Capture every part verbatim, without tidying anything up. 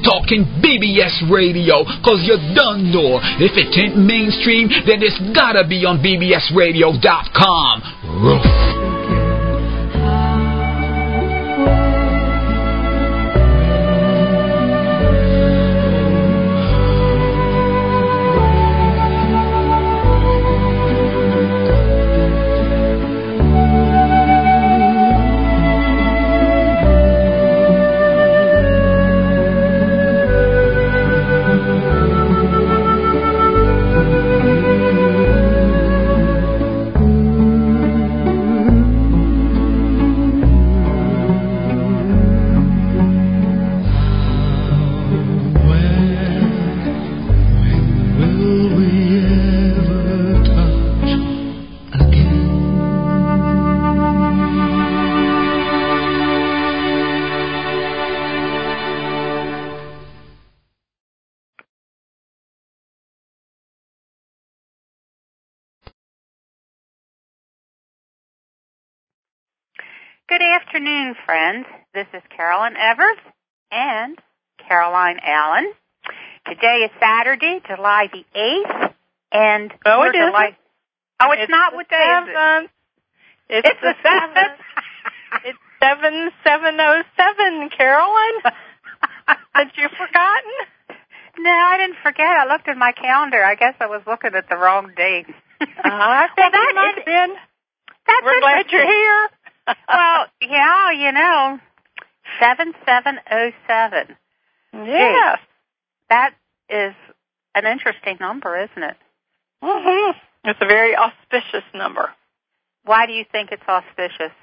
talking B B S Radio, cause you done know. If it ain't mainstream, then it's gotta be on B B S radio dot com. Roof. Good afternoon, friends. This is Carolyn Evers and Caroline Allen. Today is Saturday, July the eighth, and oh, it July... isn't. Oh, it's, it's not. What day is it? It's, it's the seventh. It's seven seven oh seven, Carolyn. Had you forgotten? No, I didn't forget. I looked at my calendar. I guess I was looking at the wrong date. uh, I think well, that might have been. That's We're glad you're here. Well, yeah, you know, seven seven oh seven. Yes. Gee, that is an interesting number, isn't it? Mm-hmm. It's a very auspicious number. Why do you think it's auspicious?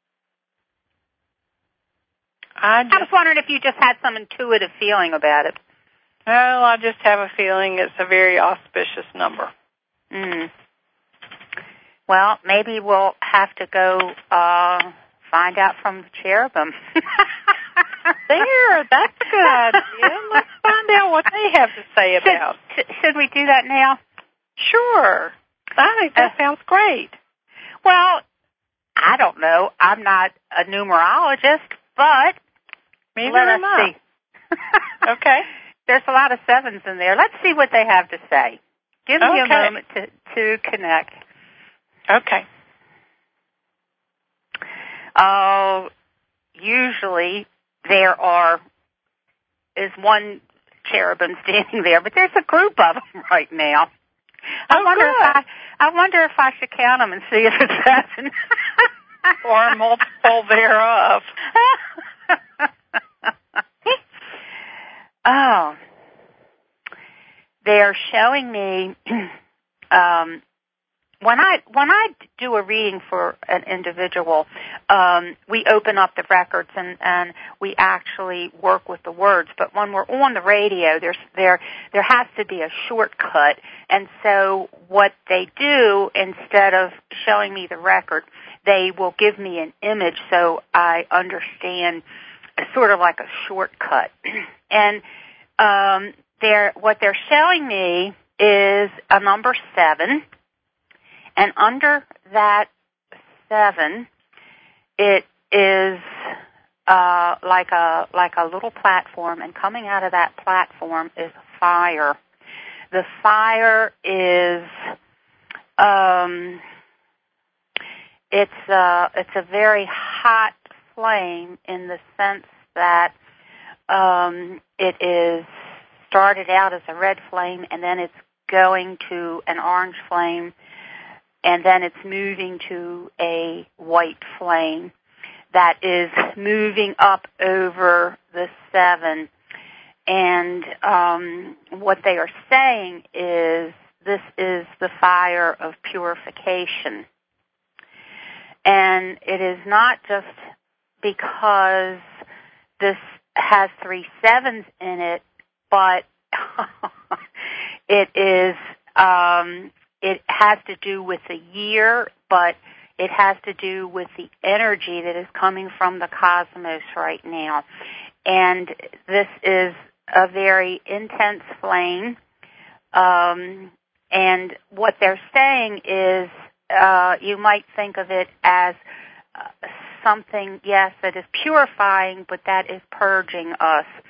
I, just, I was wondering if you just had some intuitive feeling about it. Well, I just have a feeling it's a very auspicious number. Mm. Well, maybe we'll have to go uh, find out from the cherubim. There, that's a good idea. Let's find out what they have to say about. Should, should we do that now? Sure. I think that uh, sounds great. Well, I don't know. I'm not a numerologist, but maybe let us see. Okay. There's a lot of sevens in there. Let's see what they have to say. Give me okay. a moment to, to connect. Okay. Uh, usually there are is one cherubim standing there, but there's a group of them right now. I oh, wonder good. if I I wonder if I should count them and see if it's seven or a multiple thereof. Oh, they're showing me. um, When I when I do a reading for an individual, um, we open up the records and, and we actually work with the words. But when we're on the radio, there's there there has to be a shortcut. And so what they do, instead of showing me the record, they will give me an image so I understand, sort of like a shortcut. And um, they're what they're showing me is a number seven. And under that seven, it is uh, like a like a little platform, and coming out of that platform is fire. The fire is um, it's a it's a very hot flame in the sense that um, it is started out as a red flame, and then it's going to an orange flame. And then it's moving to a white flame that is moving up over the seven. And um, what they are saying is this is the fire of purification. And it is not just because this has three sevens in it, but it is... Um, It has to do with the year, but it has to do with the energy that is coming from the cosmos right now. And this is a very intense flame. Um, and what they're saying is uh, you might think of it as uh, something, yes, that is purifying, but that is purging us.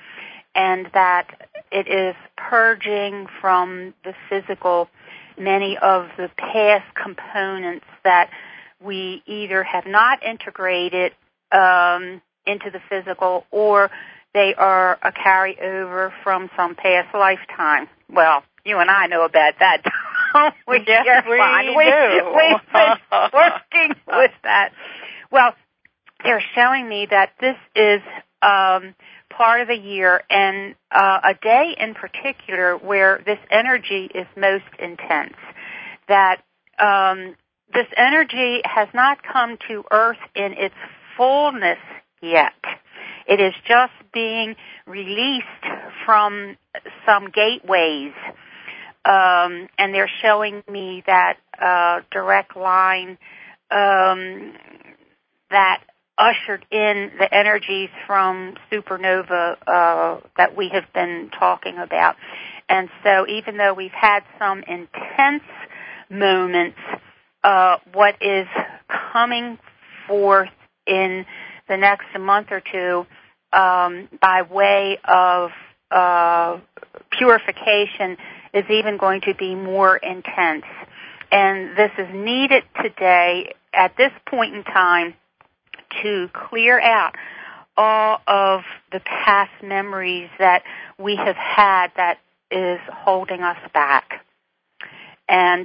and that it is purging from the physical many of the past components that we either have not integrated um, into the physical, or they are a carryover from some past lifetime. Well, you and I know about that. we yes, we we, do. We've been working with that. Well, they're showing me that this is um, part of the year, and uh, a day in particular where this energy is most intense. That um, this energy has not come to Earth in its fullness yet. It is just being released from some gateways, um, and they're showing me that uh, direct line um, that ushered in the energies from supernova uh, that we have been talking about. And so even though we've had some intense moments, uh, what is coming forth in the next month or two um, by way of uh, purification is even going to be more intense. And this is needed today at this point in time to clear out all of the past memories that we have had that is holding us back. And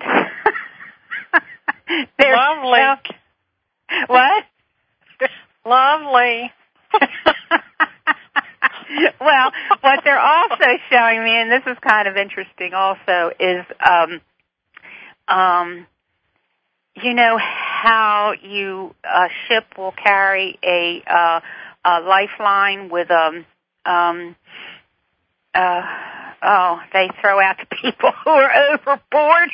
lovely. Uh, what? Lovely. Well, what they're also showing me, and this is kind of interesting also, is um, um, you know how you a ship will carry a, uh, a lifeline with um um uh oh they throw out to people who are overboard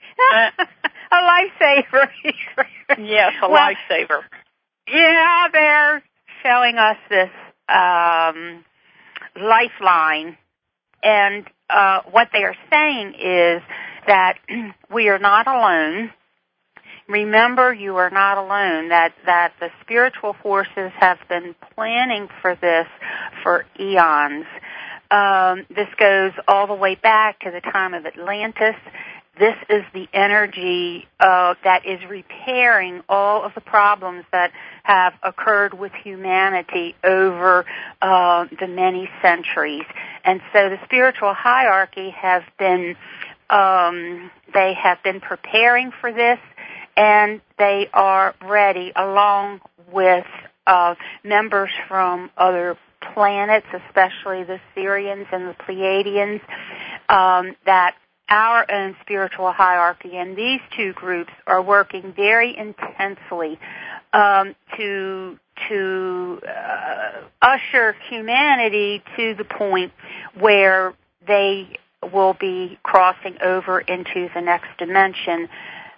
a lifesaver. Yes, a well, lifesaver. Yeah, they're showing us this um, lifeline, and uh, what they are saying is that we are not alone. Remember, you are not alone, that, that the spiritual forces have been planning for this for eons. Um, this goes all the way back to the time of Atlantis. This is the energy uh, that is repairing all of the problems that have occurred with humanity over uh, the many centuries. And so the spiritual hierarchy has been, um, they have been preparing for this, and they are ready, along with uh, members from other planets, especially the Sirians and the Pleiadians, um, that our own spiritual hierarchy and these two groups are working very intensely um, to to uh, usher humanity to the point where they will be crossing over into the next dimension.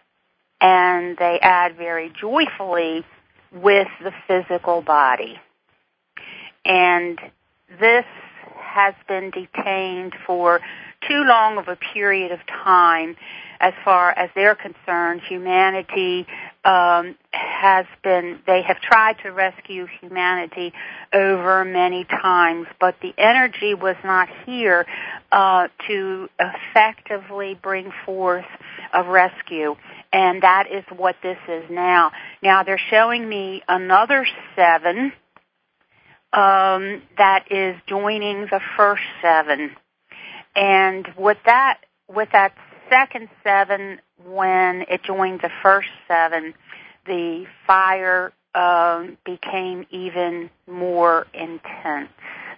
And they add very joyfully with the physical body. And this has been detained for too long of a period of time as far as they're concerned. Humanity um, has been, they have tried to rescue humanity over many times, but the energy was not here uh, to effectively bring forth a rescue. And that is what this is now. Now they're showing me another seven um, that is joining the first seven. And with that, with that second seven, when it joined the first seven, the fire um, became even more intense.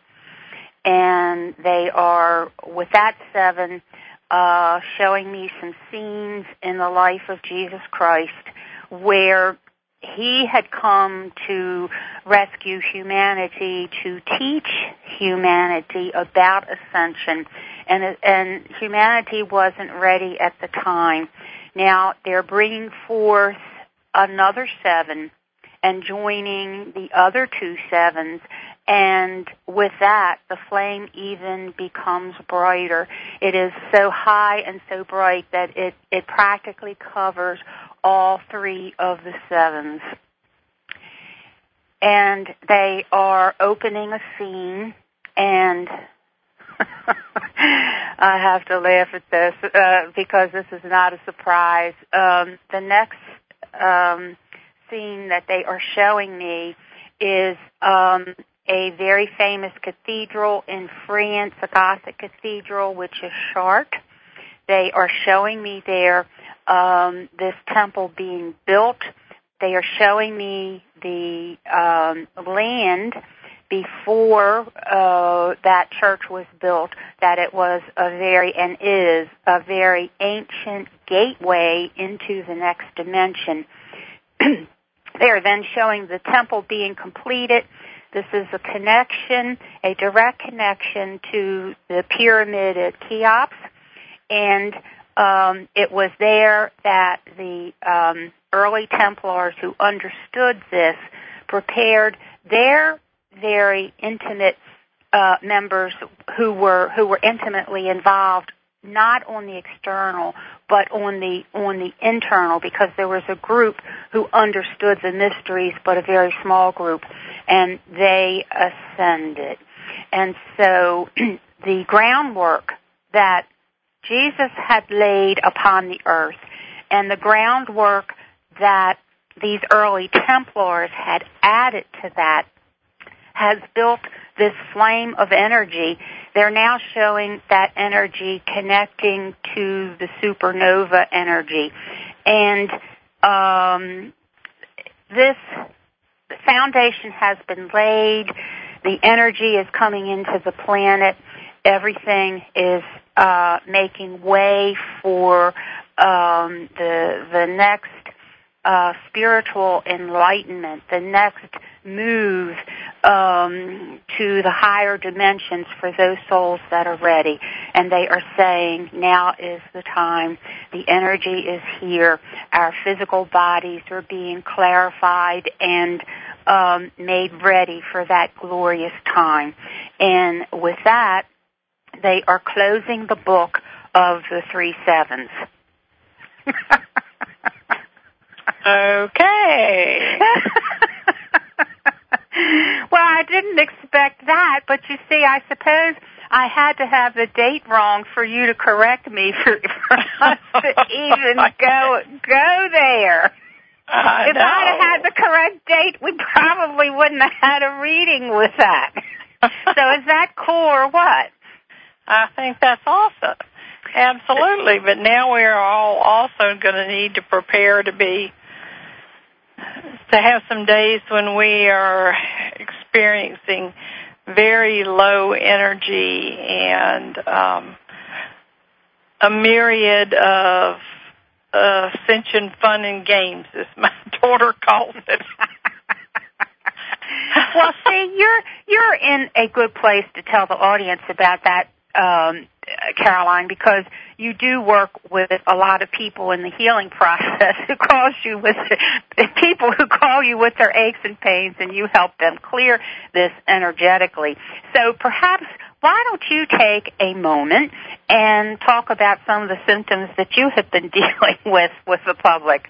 And they are, with that seven, uh, showing me some scenes in the life of Jesus Christ where he had come to rescue humanity, to teach humanity about ascension, and, and humanity wasn't ready at the time. Now they're bringing forth another seven and joining the other two sevens, and with that, the flame even becomes brighter. It is so high and so bright that it, it practically covers all three of the sevens. And they are opening a scene, and I have to laugh at this uh, because this is not a surprise. Um, the next um, scene that they are showing me is um, a very famous cathedral in France, a Gothic cathedral, which is Chartres. They are showing me there um, this temple being built. They are showing me the um, land before uh, that church was built, that it was a very, and is, a very ancient gateway into the next dimension. They are then showing the temple being completed. This is a connection, a direct connection to the pyramid at Cheops, and um, it was there that the um, early Templars who understood this prepared their very intimate uh, members who were who were intimately involved, not on the external, but on the on the internal, because there was a group who understood the mysteries, but a very small group, and they ascended. And so the groundwork that Jesus had laid upon the earth, and the groundwork that these early Templars had added to that, has built this flame of energy. They're now showing that energy connecting to the supernova energy. And um, this foundation has been laid. The energy is coming into the planet. Everything is uh, making way for um, the the next uh, spiritual enlightenment, the next move um, to the higher dimensions for those souls that are ready. And they are saying, now is the time. The energy is here. Our physical bodies are being clarified and um, made ready for that glorious time. And with that, they are closing the book of the three sevens. Okay. Well, I didn't expect that, but you see, I suppose I had to have the date wrong for you to correct me for, for us to even go go there. I if know. I'd have had the correct date, we probably wouldn't have had a reading with that. So is that cool or what? I think that's awesome. Absolutely. But now we're all also going to need to prepare to be, to have some days when we are experiencing very low energy and um, a myriad of uh, ascension fun and games, as my daughter calls it. Well, see, you're you're in a good place to tell the audience about that, um, Caroline, because you do work with a lot of people in the healing process who calls you with people who call you with their aches and pains, and you help them clear this energetically. So perhaps why don't you take a moment and talk about some of the symptoms that you have been dealing with with the public?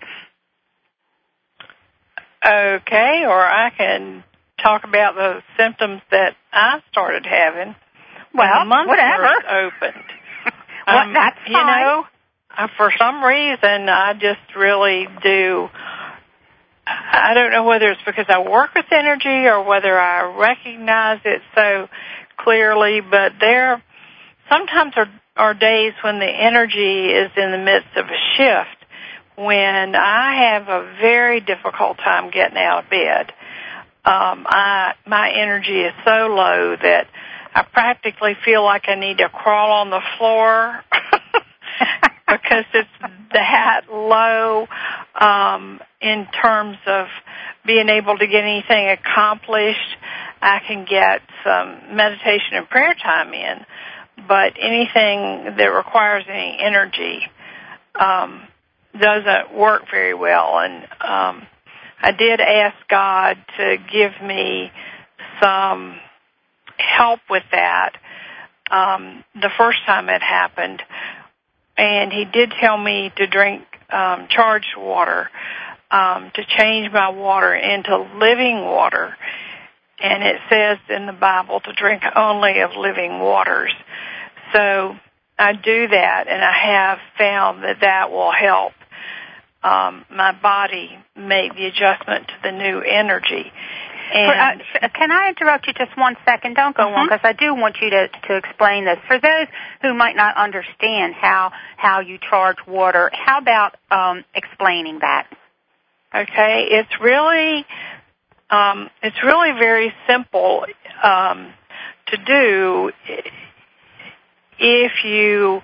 Okay, or I can talk about the symptoms that I started having when well, the month whatever. first opened. well, um, that's fine. You know, uh, for some reason, I just really do. I don't know whether it's because I work with energy or whether I recognize it so clearly, but there sometimes are, are days when the energy is in the midst of a shift, when I have a very difficult time getting out of bed. Um, I, my energy is so low that I practically feel like I need to crawl on the floor because it's that low um, in terms of being able to get anything accomplished. I can get some meditation and prayer time in, but anything that requires any energy um, doesn't work very well. And um, I did ask God to give me some help with that um, the first time it happened. And he did tell me to drink um, charged water, um, to change my water into living water. And it says in the Bible to drink only of living waters. So I do that, and I have found that that will help um, my body make the adjustment to the new energy. And For, uh, can I interrupt you just one second? Don't go mm-hmm. on, because I do want you to, to explain this. For those who might not understand how, how you charge water, how about um, explaining that? Okay, it's really um, it's really very simple um, to do if you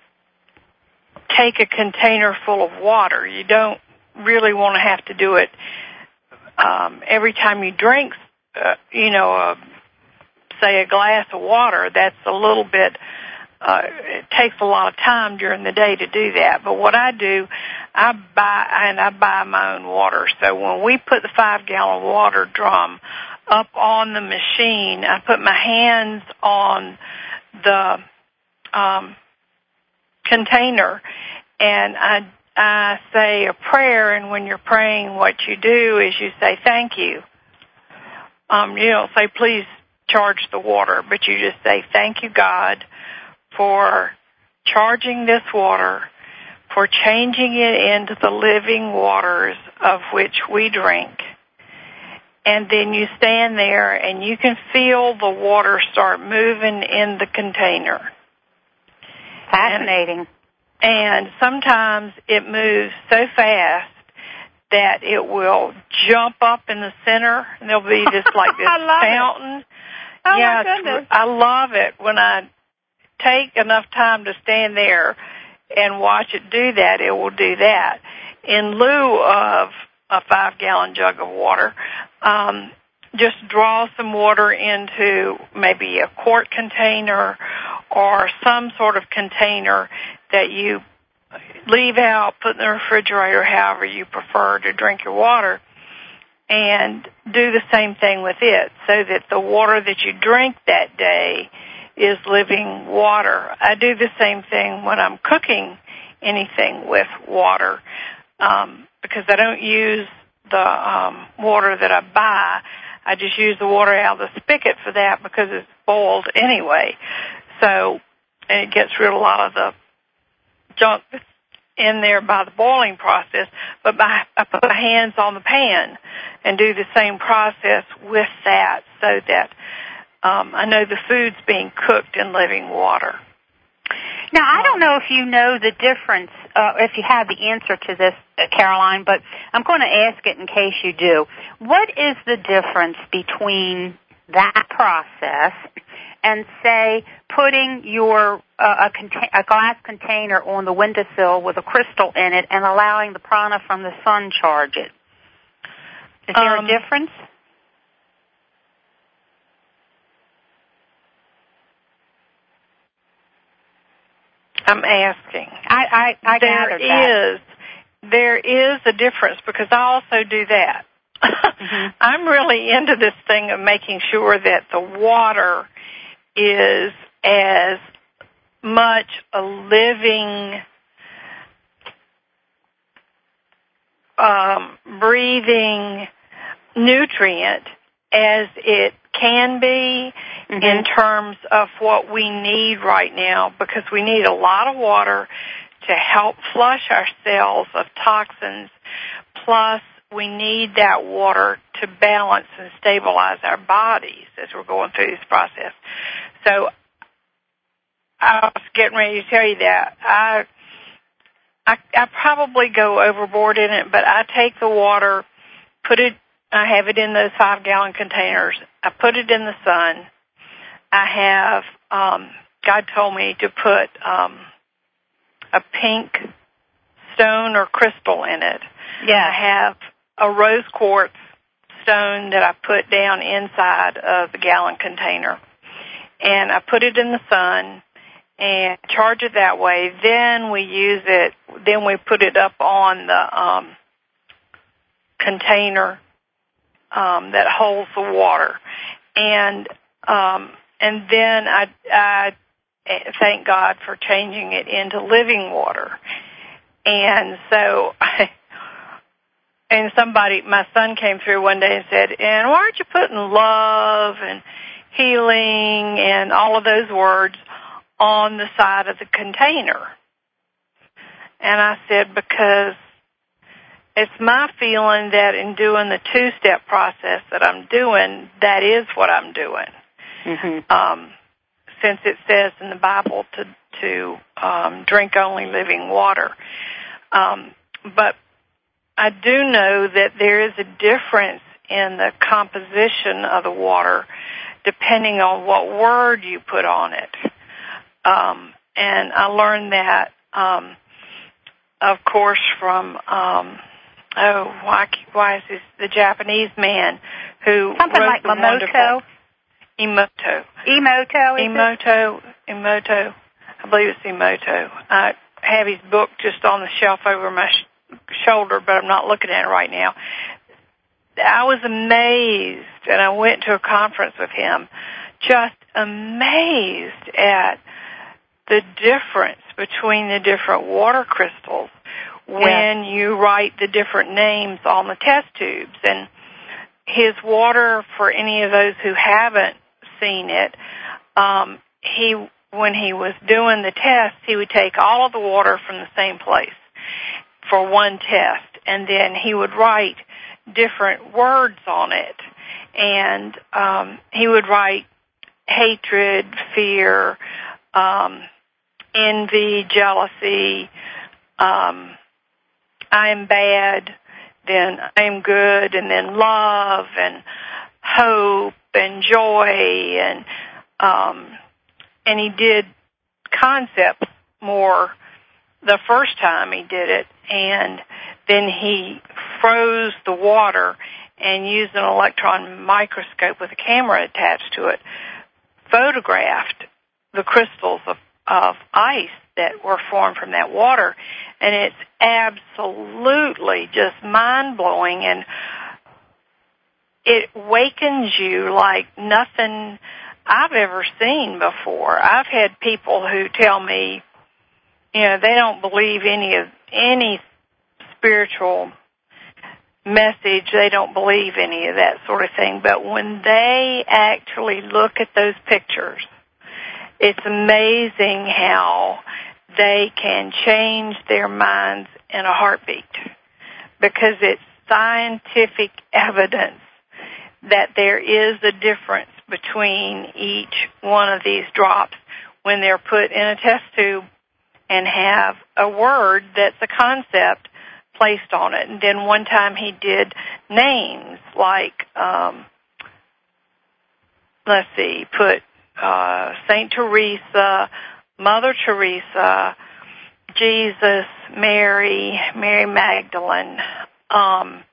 take a container full of water. You don't really want to have to do it um, every time you drink, uh, you know, uh, say a glass of water. That's a little bit, uh, it takes a lot of time during the day to do that. But what I do, I buy, and I buy my own water. So when we put the five-gallon water drum up on the machine, I put my hands on the um, container, and I I say a prayer, and when you're praying, what you do is you say thank you. Um, you don't say please charge the water, but you just say thank you, God, for charging this water, for changing it into the living waters of which we drink. And then you stand there and you can feel the water start moving in the container. Fascinating. And, and sometimes it moves so fast that it will jump up in the center, and there'll be this like this fountain. It. Oh, yeah, my goodness. I love it when I take enough time to stand there and watch it do that. It will do that. In lieu of a five-gallon jug of water, um, just draw some water into maybe a quart container or some sort of container that you leave out, put in the refrigerator, however you prefer to drink your water, and do the same thing with it so that the water that you drink that day is living water. I do the same thing when I'm cooking anything with water um, because I don't use the um, water that I buy. I just use the water out of the spigot for that because it's boiled anyway. So, and it gets rid of a lot of the junk that's in there by the boiling process, but by, I put my hands on the pan and do the same process with that so that um, I know the food's being cooked in living water. Now, I don't know if you know the difference, uh, if you have the answer to this, uh, Caroline, but I'm going to ask it in case you do. What is the difference between that process and, say, putting your uh, a, contain- a glass container on the windowsill with a crystal in it and allowing the prana from the sun charge it? Is there um, a difference? I'm asking. I, I, I gathered that. There is, there is a difference because I also do that. Mm-hmm. I'm really into this thing of making sure that the water is as much a living, um, breathing nutrient as it can be mm-hmm. in terms of what we need right now, because we need a lot of water to help flush our cells of toxins, plus we need that water to balance and stabilize our bodies as we're going through this process. So I was getting ready to tell you that. I, I, I probably go overboard in it, but I take the water, put it, I have it in those five-gallon containers. I put it in the sun. I have, um, God told me to put um, a pink stone or crystal in it. Yeah. I have a rose quartz stone that I put down inside of the gallon container. And I put it in the sun and charge it that way. Then we use it, then we put it up on the um, container um, that holds the water. And um, and then I, I thank God for changing it into living water. And so I, and somebody, my son came through one day and said, and why aren't you putting love and healing and all of those words on the side of the container? And I said, because it's my feeling that in doing the two-step process that I'm doing, that is what I'm doing. Mm-hmm. Um, since it says in the Bible to to um, drink only living water. Um, but I do know that there is a difference in the composition of the water depending on what word you put on it. Um, and I learned that, um, of course, from, um, oh, why, why is this the Japanese man who Something wrote like the Emoto. Emoto. Emoto, is Emoto, it? Emoto. I believe it's Emoto. I have his book just on the shelf over my sh- shoulder, but I'm not looking at it right now. I was amazed, and I went to a conference with him, just amazed at the difference between the different water crystals when yeah. you write the different names on the test tubes. And his water, for any of those who haven't seen it, um, he when he was doing the test, he would take all of the water from the same place for one test, and then he would write different words on it. And um, he would write hatred, fear, um, envy, jealousy, um, I am bad, then I am good, and then love and hope and joy, and um, and he did concepts more the first time he did it, and then he froze the water and used an electron microscope with a camera attached to it, photographed the crystals of, of ice that were formed from that water, and it's absolutely just mind-blowing, and it wakens you like nothing I've ever seen before. I've had people who tell me, you know, they don't believe any of any spiritual message. They don't believe any of that sort of thing. But when they actually look at those pictures, it's amazing how they can change their minds in a heartbeat, because it's scientific evidence that there is a difference between each one of these drops when they're put in a test tube and have a word that's a concept placed on it. And then one time he did names like, um, let's see, put uh, Saint Teresa, Mother Teresa, Jesus, Mary, Mary Magdalene, um,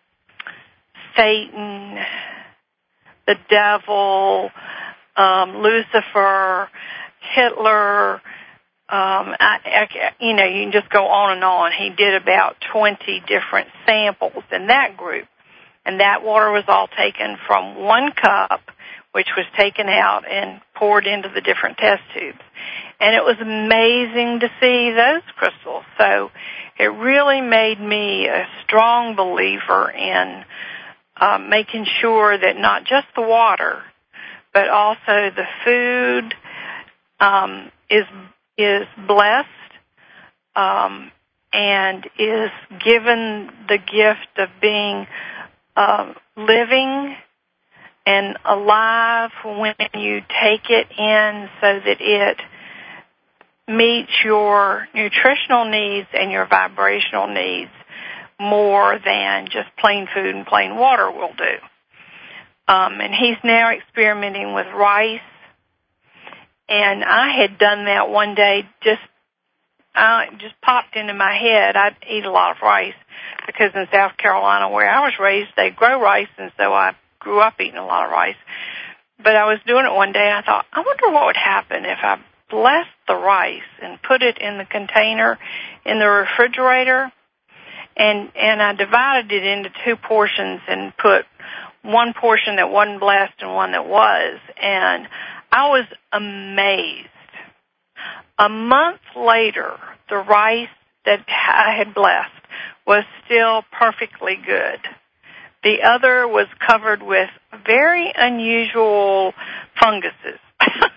Satan, the devil, um, Lucifer, Hitler. Um, I, I, you know, you can just go on and on. He did about twenty different samples in that group, and that water was all taken from one cup, which was taken out and poured into the different test tubes. And it was amazing to see those crystals. So it really made me a strong believer in uh, making sure that not just the water, but also the food um, is is blessed um, and is given the gift of being uh, living and alive when you take it in, so that it meets your nutritional needs and your vibrational needs more than just plain food and plain water will do. Um, and he's now experimenting with rice. And I had done that one day, just uh, just popped into my head. I eat a lot of rice because in South Carolina, where I was raised, they grow rice, and so I grew up eating a lot of rice. But I was doing it one day, and I thought, I wonder what would happen if I blessed the rice and put it in the container in the refrigerator, and and I divided it into two portions and put one portion that wasn't blessed and one that was, and I was amazed. A month later, the rice that I had blessed was still perfectly good. The other was covered with very unusual funguses.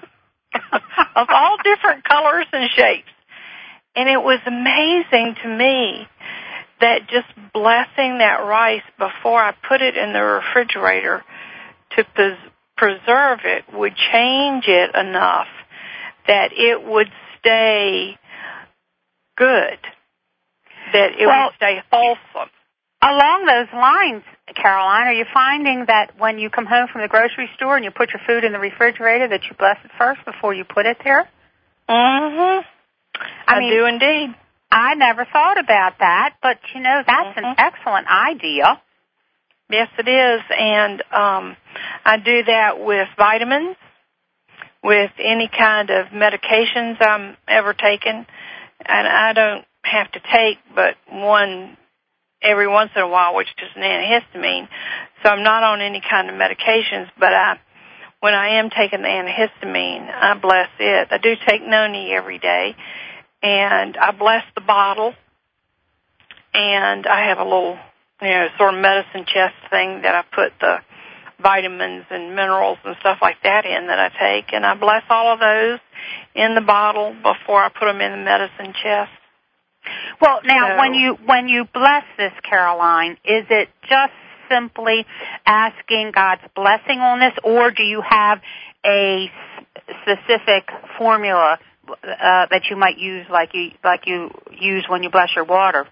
of all different colors and shapes. And it was amazing to me that just blessing that rice before I put it in the refrigerator to pres- preserve it would change it enough that it would stay good, that it well, would stay wholesome. Along those lines, Caroline, are you finding that when you come home from the grocery store and you put your food in the refrigerator that you bless it first before you put it there? Mm-hmm. I, I mean, do indeed. I never thought about that, but, you know, that's mm-hmm. an excellent idea. Yes, it is, and um, I do that with vitamins, with any kind of medications I'm ever taking, and I don't have to take but one every once in a while, which is an antihistamine. So I'm not on any kind of medications, but I, when I am taking the antihistamine, I bless it. I do take Noni every day, and I bless the bottle, and I have a little, you know, sort of medicine chest thing that I put the vitamins and minerals and stuff like that in that I take, and I bless all of those in the bottle before I put them in the medicine chest. Well, now, so, when you when you bless this, Caroline, is it just simply asking God's blessing on this, or do you have a specific formula uh, that you might use, like you like you use when you bless your water?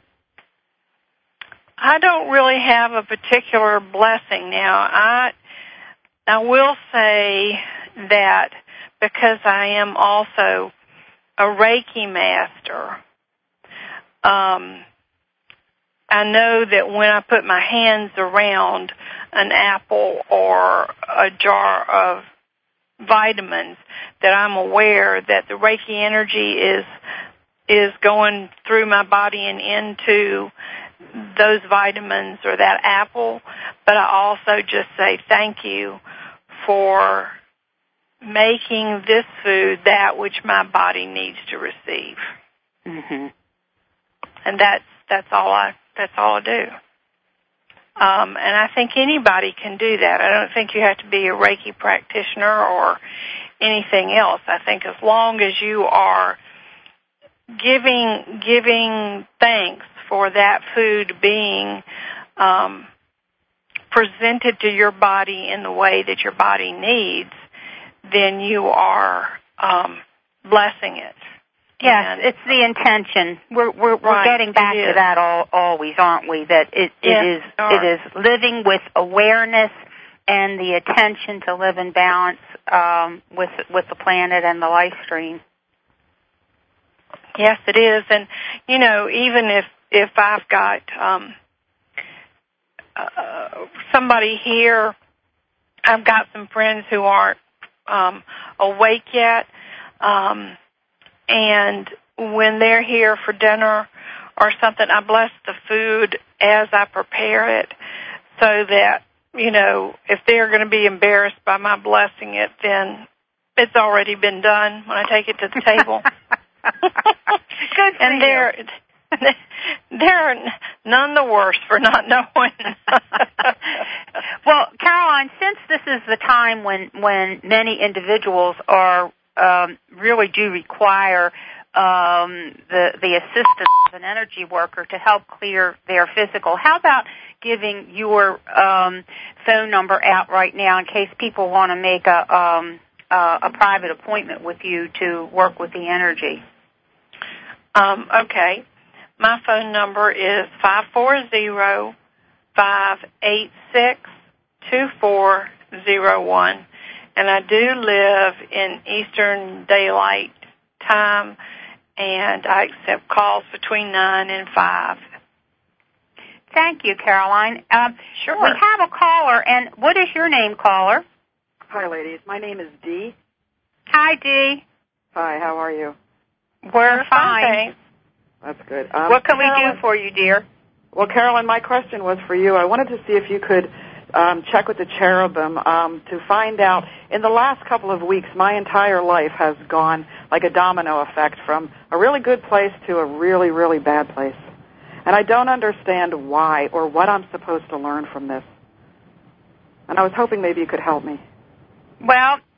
I don't really have a particular blessing now. I I will say that because I am also a Reiki master, um, I know that when I put my hands around an apple or a jar of vitamins, that I'm aware that the Reiki energy is is going through my body and into those vitamins or that apple, but I also just say thank you for making this food that which my body needs to receive. Mm-hmm. And that's that's all I that's all I do. Um, and I think anybody can do that. I don't think you have to be a Reiki practitioner or anything else. I think as long as you are giving giving thanks for that food being um, presented to your body in the way that your body needs, then you are um, blessing it. Yes, and, it's the intention. We're we're, we're right, getting back to that all, always, aren't we? That it, yes, it is it is living with awareness and the attention to live in balance um, with with the planet and the life stream. Yes, it is, and you know, even if if I've got um, uh, somebody here, I've got some friends who aren't um, awake yet. Um, And when they're here for dinner or something, I bless the food as I prepare it so that, you know, if they're going to be embarrassed by my blessing it, then it's already been done when I take it to the table. Good for and they're, you. they're none the worse for not knowing. Well, Caroline, since this is the time when, when many individuals are Um, really do require um, the the assistance of an energy worker to help clear their physical. How about giving your um, phone number out right now in case people want to make a um, uh, a private appointment with you to work with the energy? Um, okay. My phone number is five four zero, five eight six, two four zero one. And I do live in Eastern Daylight Time, and I accept calls between nine and five. Thank you, Caroline. Um, sure. We have a caller, and what is your name, caller? Hi, ladies. My name is Dee. Hi, Dee. Hi, how are you? We're We're fine. fine. That's good. Um, what can Carolyn, we do for you, dear? Well, Carolyn, my question was for you. I wanted to see if you could Um, check with the cherubim um, to find out, in the last couple of weeks, my entire life has gone like a domino effect from a really good place to a really, really bad place. And I don't understand why or what I'm supposed to learn from this. And I was hoping maybe you could help me. Well,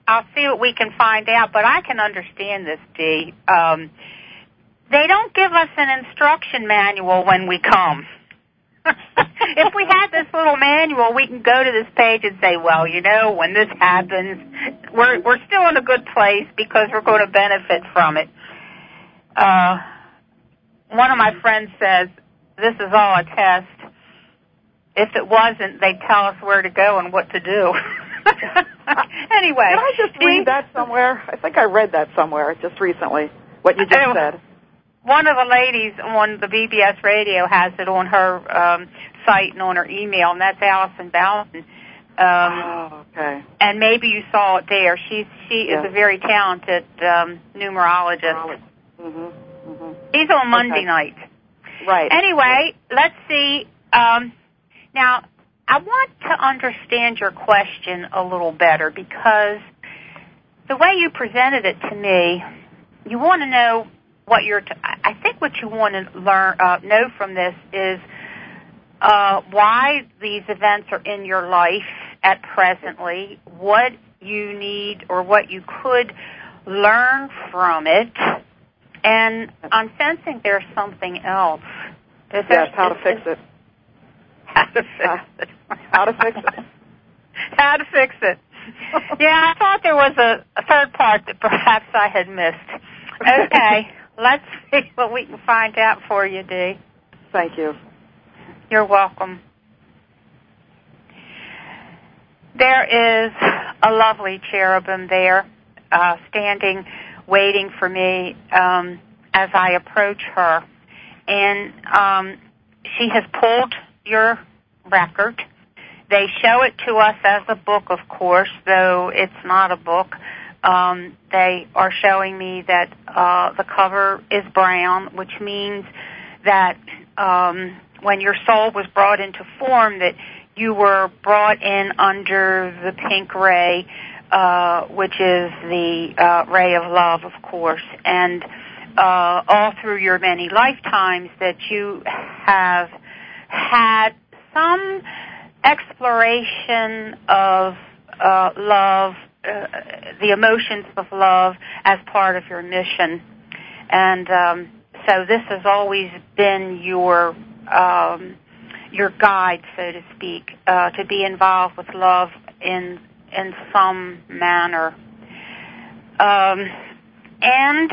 I'll see what we can find out, but I can understand this, Dee. Um, they don't give us an instruction manual when we come. If we had this little manual, we can go to this page and say, well, you know, when this happens, we're we're still in a good place because we're going to benefit from it. Uh, one of my friends says, this is all a test. If it wasn't, they'd tell us where to go and what to do. Anyway. Did I just read that somewhere? I think I read that somewhere just recently, what you just uh, said. One of the ladies on the B B S radio has it on her um, site and on her email, and that's Allison Bowden. Um, oh, okay. And maybe you saw it there. She's, she yeah. is a very talented um, numerologist. Mm-hmm. Mm-hmm. He's on Monday okay. night. Right. Anyway, let's see. Um, now, I want to understand your question a little better because the way you presented it to me, you want to know what you're. T- I think what you want to learn, uh, know from this is uh, why these events are in your life at presently, what you need or what you could learn from it, and I'm sensing there's something else. Is yes, there, how is, to fix is, it. How to fix uh, it. How to fix it. How to fix it. Yeah, I thought there was a, a third part that perhaps I had missed. Okay, let's see what we can find out for you, Dee. Thank you. You're welcome. There is a lovely cherubim there, uh, standing, waiting for me um, as I approach her. And um, she has pulled your record. They show it to us as a book, of course, though it's not a book. Um, they are showing me that uh, the cover is brown, which means that um, when your soul was brought into form, that you were brought in under the pink ray, uh, which is the uh, ray of love, of course, and uh, all through your many lifetimes that you have had some exploration of uh, love, uh, the emotions of love as part of your mission. And um, so this has always been your um, your guide, so to speak, uh, to be involved with love in in some manner. Um, and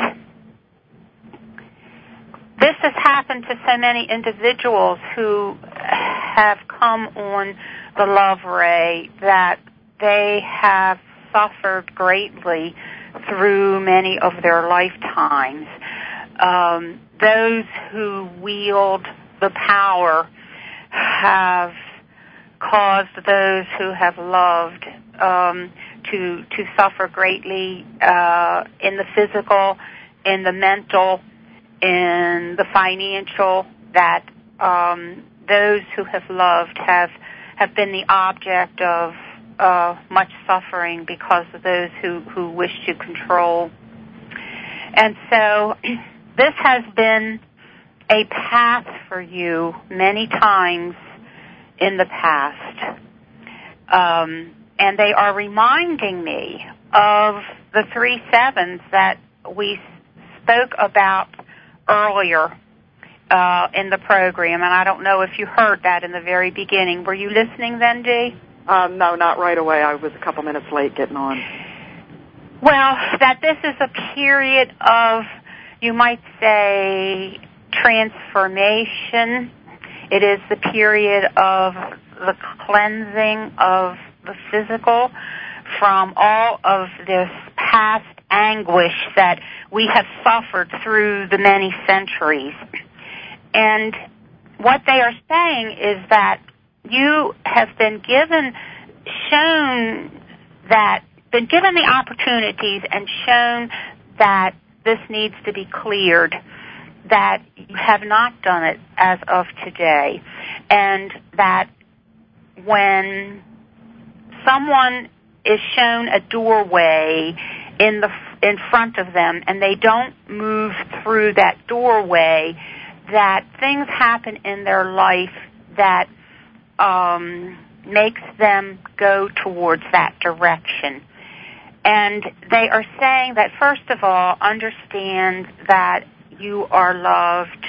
this has happened to so many individuals who have come on the love ray that they have suffered greatly through many of their lifetimes. Um, those who wield the power have caused those who have loved um, to to suffer greatly uh, in the physical, in the mental, in the financial. That um, those who have loved have have been the object of uh, much suffering because of those who, who wish to control. And so this has been a path for you many times in the past. Um, and they are reminding me of the three sevens that we spoke about earlier uh, in the program. And I don't know if you heard that in the very beginning. Were you listening then, Dee? Um, no, not right away. I was a couple minutes late getting on. Well, that this is a period of, you might say, transformation. It is the period of the cleansing of the physical from all of this past anguish that we have suffered through the many centuries. And what they are saying is that you have been given, shown that, been given the opportunities and shown that this needs to be cleared, that you have not done it as of today, and that when someone is shown a doorway in the in front of them and they don't move through that doorway, that things happen in their life that um, makes them go towards that direction. And they are saying that, first of all, understand that you are loved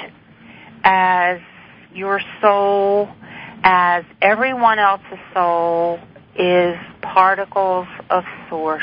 as your soul, as everyone else's soul is particles of source.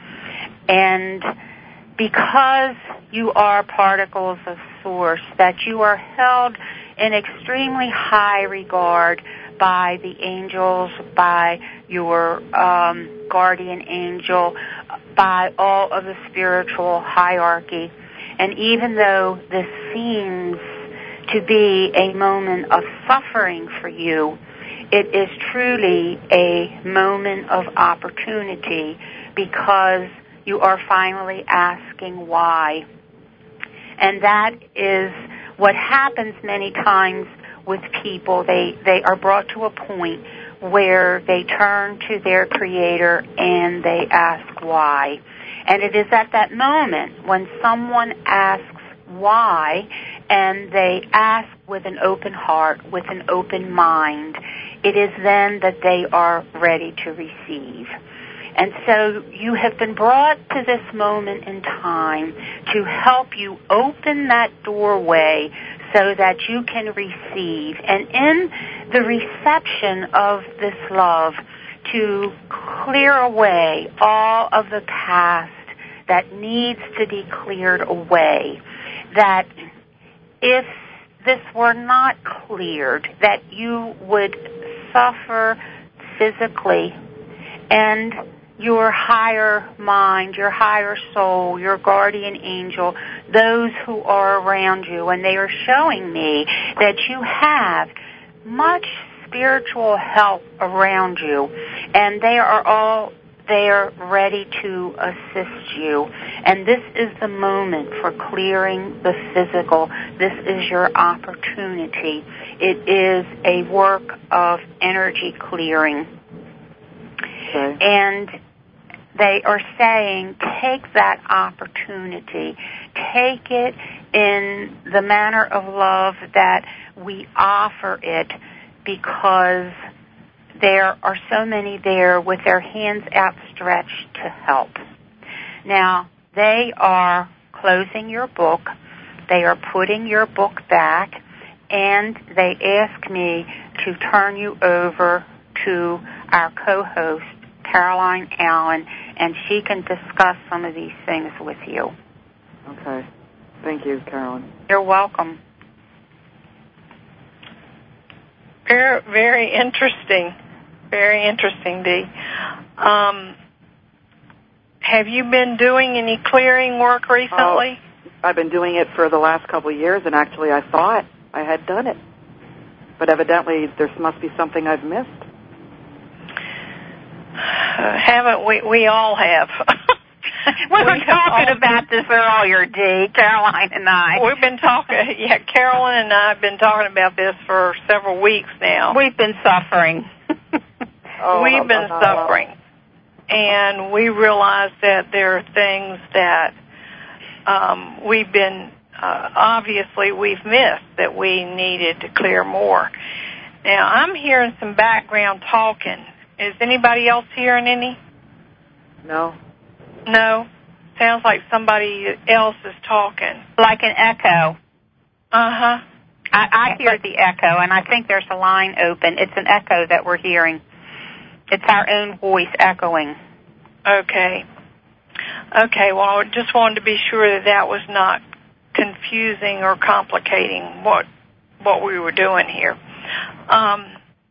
And because you are particles of source, that you are held in extremely high regard by the angels, by your um, guardian angel, by all of the spiritual hierarchy. And even though this seems to be a moment of suffering for you, it is truly a moment of opportunity, because you are finally asking why. And that is what happens many times with people. They, they are brought to a point where they turn to their Creator and they ask why. And it is at that moment when someone asks why, and they ask with an open heart, with an open mind, it is then that they are ready to receive. And so you have been brought to this moment in time to help you open that doorway so that you can receive. And in the reception of this love, to clear away all of the past that needs to be cleared away. That if this were not cleared, that you would suffer physically, and your higher mind, your higher soul, your guardian angel, those who are around you, and they are showing me that you have much spiritual help around you, and they are all there ready to assist you. And this is the moment for clearing the physical. This is your opportunity. It is a work of energy clearing. Okay. And they are saying, take that opportunity. Take it in the manner of love that we offer it, because there are so many there with their hands outstretched to help. Now, they are closing your book. They are putting your book back, and they ask me to turn you over to our co-host, Caroline Allen, and she can discuss some of these things with you. Okay. Thank you, Caroline. You're welcome. Very, very interesting. Very interesting, Dee. Um, have you been doing any clearing work recently? Oh, I've been doing it for the last couple of years, and actually I thought I had done it. But evidently there must be something I've missed. Uh, haven't we? We all have. We were talking about this earlier, Dee, Caroline and I. We've been talking, yeah, Carolyn and I have been talking about this for several weeks now. We've been suffering. Oh, We've been oh, oh, suffering. And we realize that there are things that um, we've been, uh, obviously we've missed that we needed to clear more. Now, I'm hearing some background talking. Is anybody else hearing any? No. No? Sounds like somebody else is talking. Like an echo. Uh-huh. I, I hear the echo, and I think there's a line open. It's an echo that we're hearing. It's our own voice echoing. Okay. Okay, well, I just wanted to be sure that that was not confusing or complicating what what we were doing here. Um,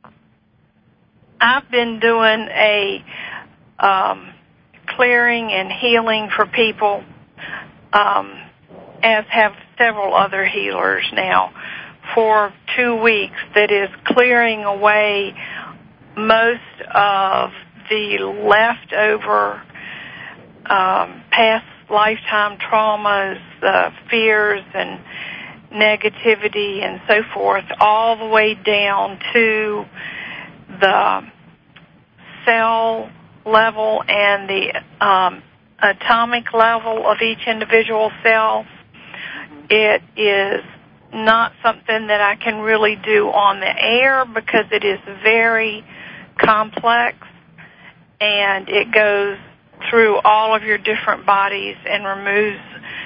I've been doing a um, clearing and healing for people, um, as have several other healers now, for two weeks that is clearing away most of the leftover um, past lifetime traumas, uh, fears, and negativity and so forth, all the way down to the cell level and the um, atomic level of each individual cell. It is not something that I can really do on the air because it is very complex, and it goes through all of your different bodies and removes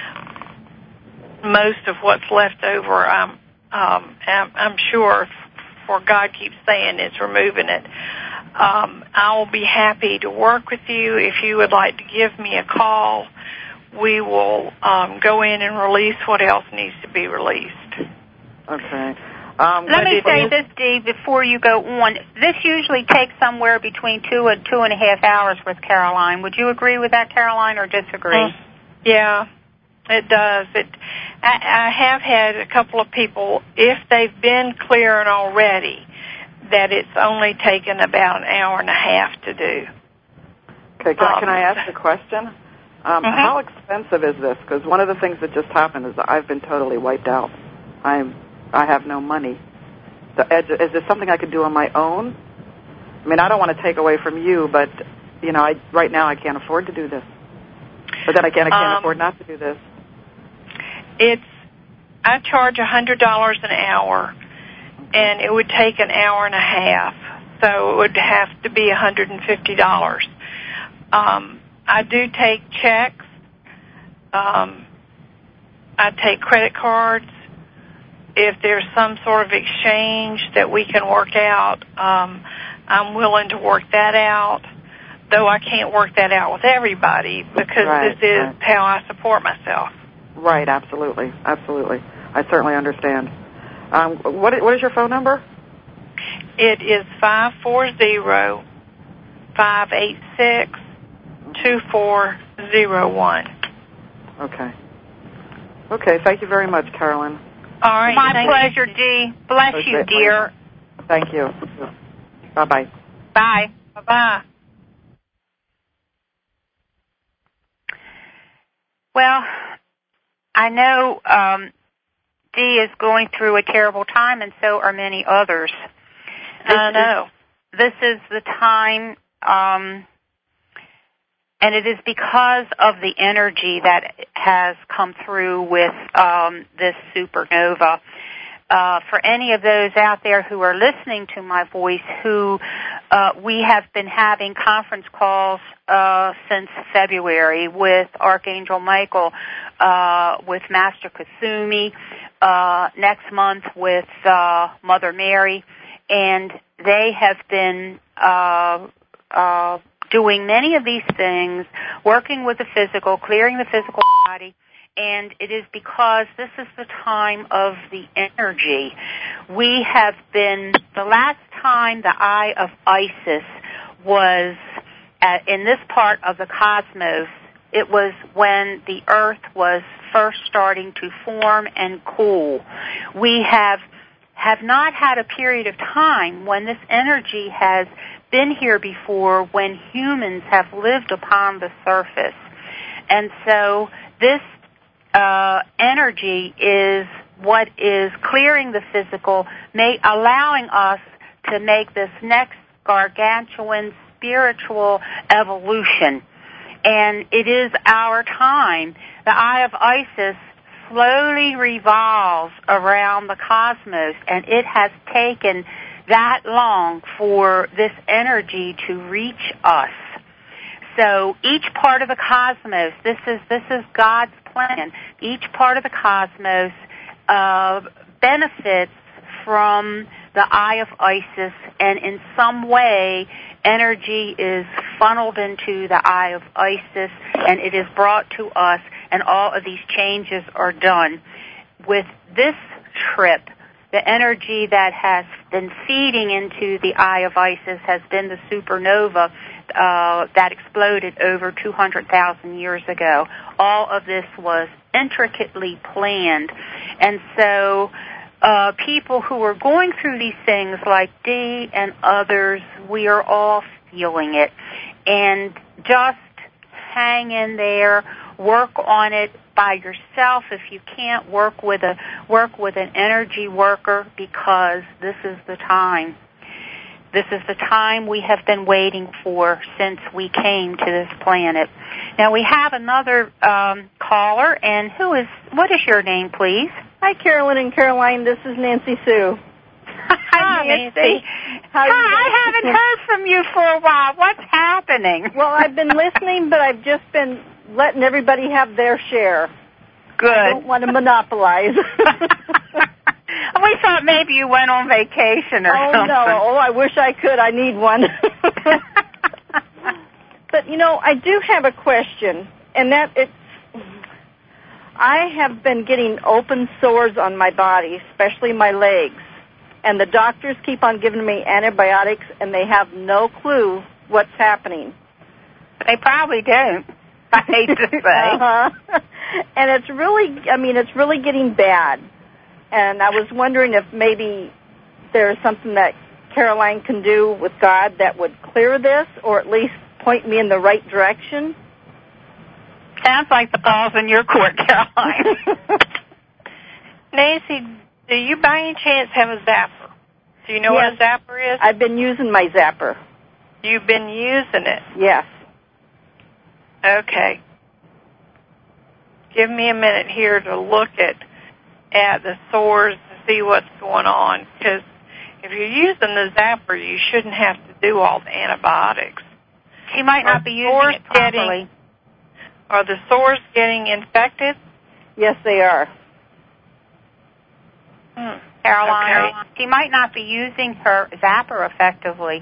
most of what's left over. I'm, um, I'm, I'm sure, for God keeps saying it's removing it. Um, I will be happy to work with you. If you would like to give me a call, we will um, go in and release what else needs to be released. Okay. Um, Let me say this, Dee, before you go on. This usually takes somewhere between two and two and a half hours with Caroline. Would you agree with that, Caroline, or disagree? Uh, yeah, it does. It. I, I have had a couple of people, if they've been clearing already, that it's only taken about an hour and a half to do. Okay, can, um, can I ask a question? Um, mm-hmm. How expensive is this? Because one of the things that just happened is that I've been totally wiped out. I'm, I have no money. The, is this something I could do on my own? I mean, I don't want to take away from you, but, you know, I, right now I can't afford to do this. But then again, I can't um, afford not to do this. It's, I charge one hundred dollars an hour, and it would take an hour and a half, so it would have to be one hundred fifty dollars. Um, I do take checks. Um, I take credit cards. If there's some sort of exchange that we can work out, um, I'm willing to work that out, though I can't work that out with everybody because right, this is right. how I support myself. Right, absolutely, absolutely. I certainly understand. Um, what, what is your phone number? It is five four zero, five eight six, two four zero one. Okay. Okay, thank you very much, Carolyn. All right. My thank pleasure, Dee. Bless Okay, you, dear. Thank you. Bye-bye. Bye. Bye-bye. Well, I know um, Dee is going through a terrible time, and so are many others. This I know. Is, this is the time, um, and it is because of the energy that has come through with um, this supernova. Uh, for any of those out there who are listening to my voice, who uh, we have been having conference calls uh, since February with Archangel Michael, uh, with Master Kasumi, uh, next month with uh, Mother Mary, and they have been uh, uh, doing many of these things, working with the physical, clearing the physical body. And it is because this is the time of the energy. We have been, the last time the Eye of Isis was at, in this part of the cosmos, it was when the Earth was first starting to form and cool. We have have not had a period of time when this energy has been here before, when humans have lived upon the surface. And so this Uh, energy is what is clearing the physical, may, allowing us to make this next gargantuan spiritual evolution. And it is our time. The Eye of Isis slowly revolves around the cosmos, and it has taken that long for this energy to reach us. So each part of the cosmos, this is this is God's plan. Each part of the cosmos uh, benefits from the Eye of Isis, and in some way, energy is funneled into the Eye of Isis, and it is brought to us, and all of these changes are done. With this trip, the energy that has been feeding into the Eye of Isis has been the supernova uh, that exploded over two hundred thousand years ago. All of this was intricately planned. And so uh, people who are going through these things like Dee and others, we are all feeling it. And just hang in there, work on it by yourself if you can't work with a work with an energy worker, because this is the time. This is the time we have been waiting for since we came to this planet. Now we have another um, caller, and who is? What is your name, please? Hi, Carolyn and Caroline. This is Nancy Sue. Hi, Hi, Nancy. How Hi, I haven't heard from you for a while. What's happening? Well, I've been listening, but I've just been letting everybody have their share. Good. I don't want to monopolize. We thought maybe you went on vacation or oh, something. Oh, no. Oh, I wish I could. I need one. But, you know, I do have a question, and that it's, I have been getting open sores on my body, especially my legs, and the doctors keep on giving me antibiotics, and they have no clue what's happening. They probably don't, I hate to say. uh-huh. And it's really, I mean, it's really getting bad. And I was wondering if maybe there's something that Caroline can do with God that would clear this, or at least point me in the right direction. Sounds like the ball's in your court, Caroline. Nancy, do you by any chance have a zapper? Do you know yes. what a zapper is? I've been using my zapper. You've been using it? Yes. Okay. Give me a minute here to look at at the sores to see what's going on, because if you're using the zapper, you shouldn't have to do all the antibiotics. She might not be using it properly. Getting, are the sores getting infected? Yes, they are. Hmm. Caroline, okay. She might not be using her zapper effectively.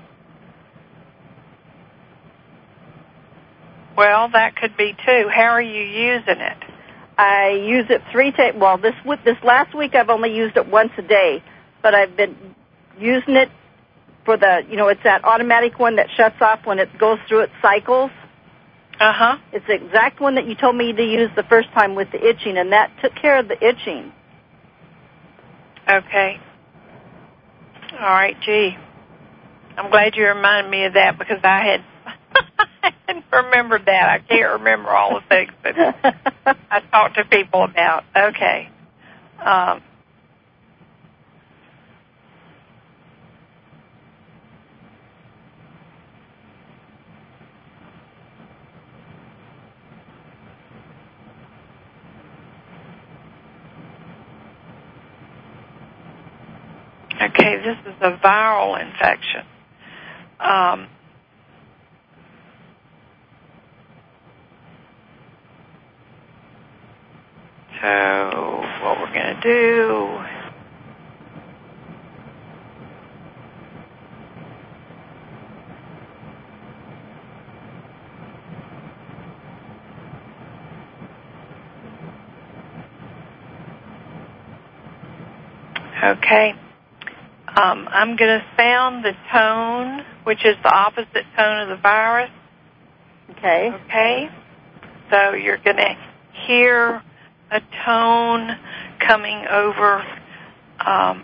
Well, that could be too. How are you using it? I use it three times. Well, this this last week I've only used it once a day, but I've been using it for the, you know, it's that automatic one that shuts off when it goes through its cycles. Uh-huh. It's the exact one that you told me to use the first time with the itching, and that took care of the itching. Okay. All right, gee. I'm glad you reminded me of that, because I had I hadn't remembered that. I can't remember all the things that I talk to people about. Okay. Um, okay, this is a viral infection. Um, So what we're going to do, okay, um, I'm going to sound the tone, which is the opposite tone of the virus. Okay. Okay. So you're going to hear a tone coming over um,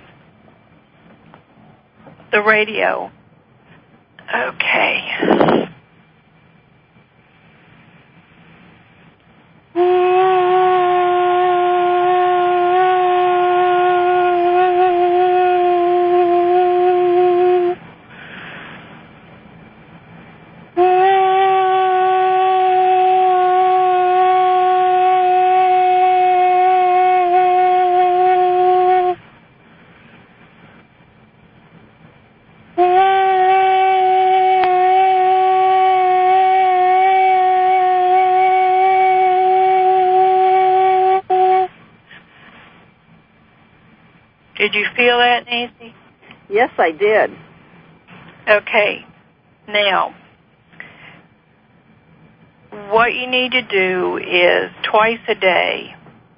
the radio. Okay. Did you feel that, Nancy? Yes, I did. Okay. Now, what you need to do is twice a day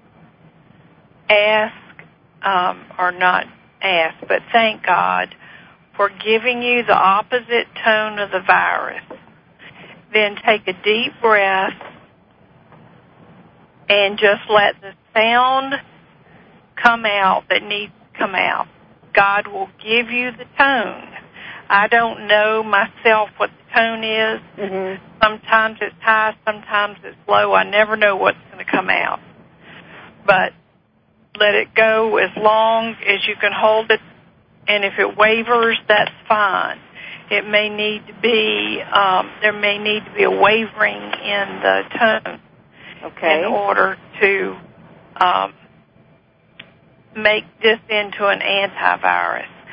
ask, um, or not ask, but thank God for giving you the opposite tone of the virus. Then take a deep breath and just let the sound come out that needs to come out. God will give you the tone. I don't know myself what the tone is. Mm-hmm. Sometimes it's high, sometimes it's low. I never know what's going to come out. But let it go as long as you can hold it, and if it wavers, that's fine. It may need to be, um, there may need to be a wavering in the tone okay. in order to um, make this into an antivirus.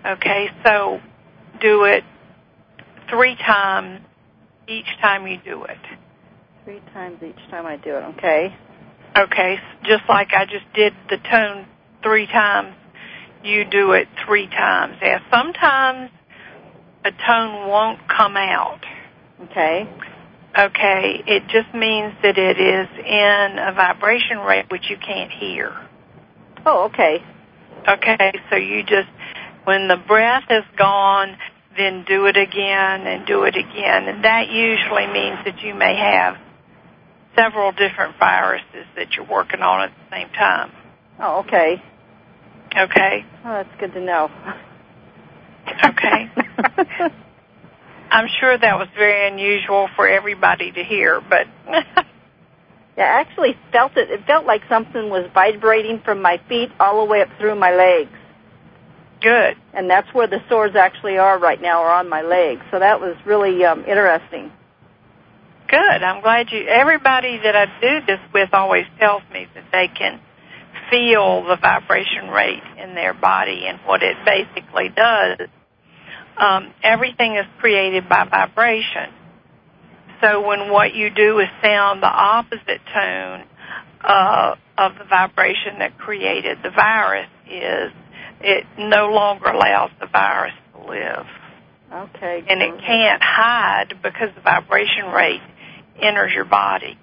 Okay, so do it three times each time you do it. Three times each time I do it, okay. Okay, just like I just did the tone three times, you do it three times. Yeah, sometimes a tone won't come out. Okay. Okay, it just means that it is in a vibration rate which you can't hear. Oh, okay. Okay, so you just, when the breath is gone, then do it again and do it again. And that usually means that you may have several different viruses that you're working on at the same time. Oh, okay. Okay. Oh, that's good to know. Okay. I'm sure that was very unusual for everybody to hear, but... Yeah, I actually felt it. It felt like something was vibrating from my feet all the way up through my legs. Good. And that's where the sores actually are right now, are on my legs. So that was really um, interesting. Good. I'm glad you... Everybody that I do this with always tells me that they can feel the vibration rate in their body, and what it basically does. Um, everything is created by vibration. So when what you do is sound the opposite tone uh, of the vibration that created the virus is, it no longer allows the virus to live. Okay. And it can't hide because the vibration rate enters your body.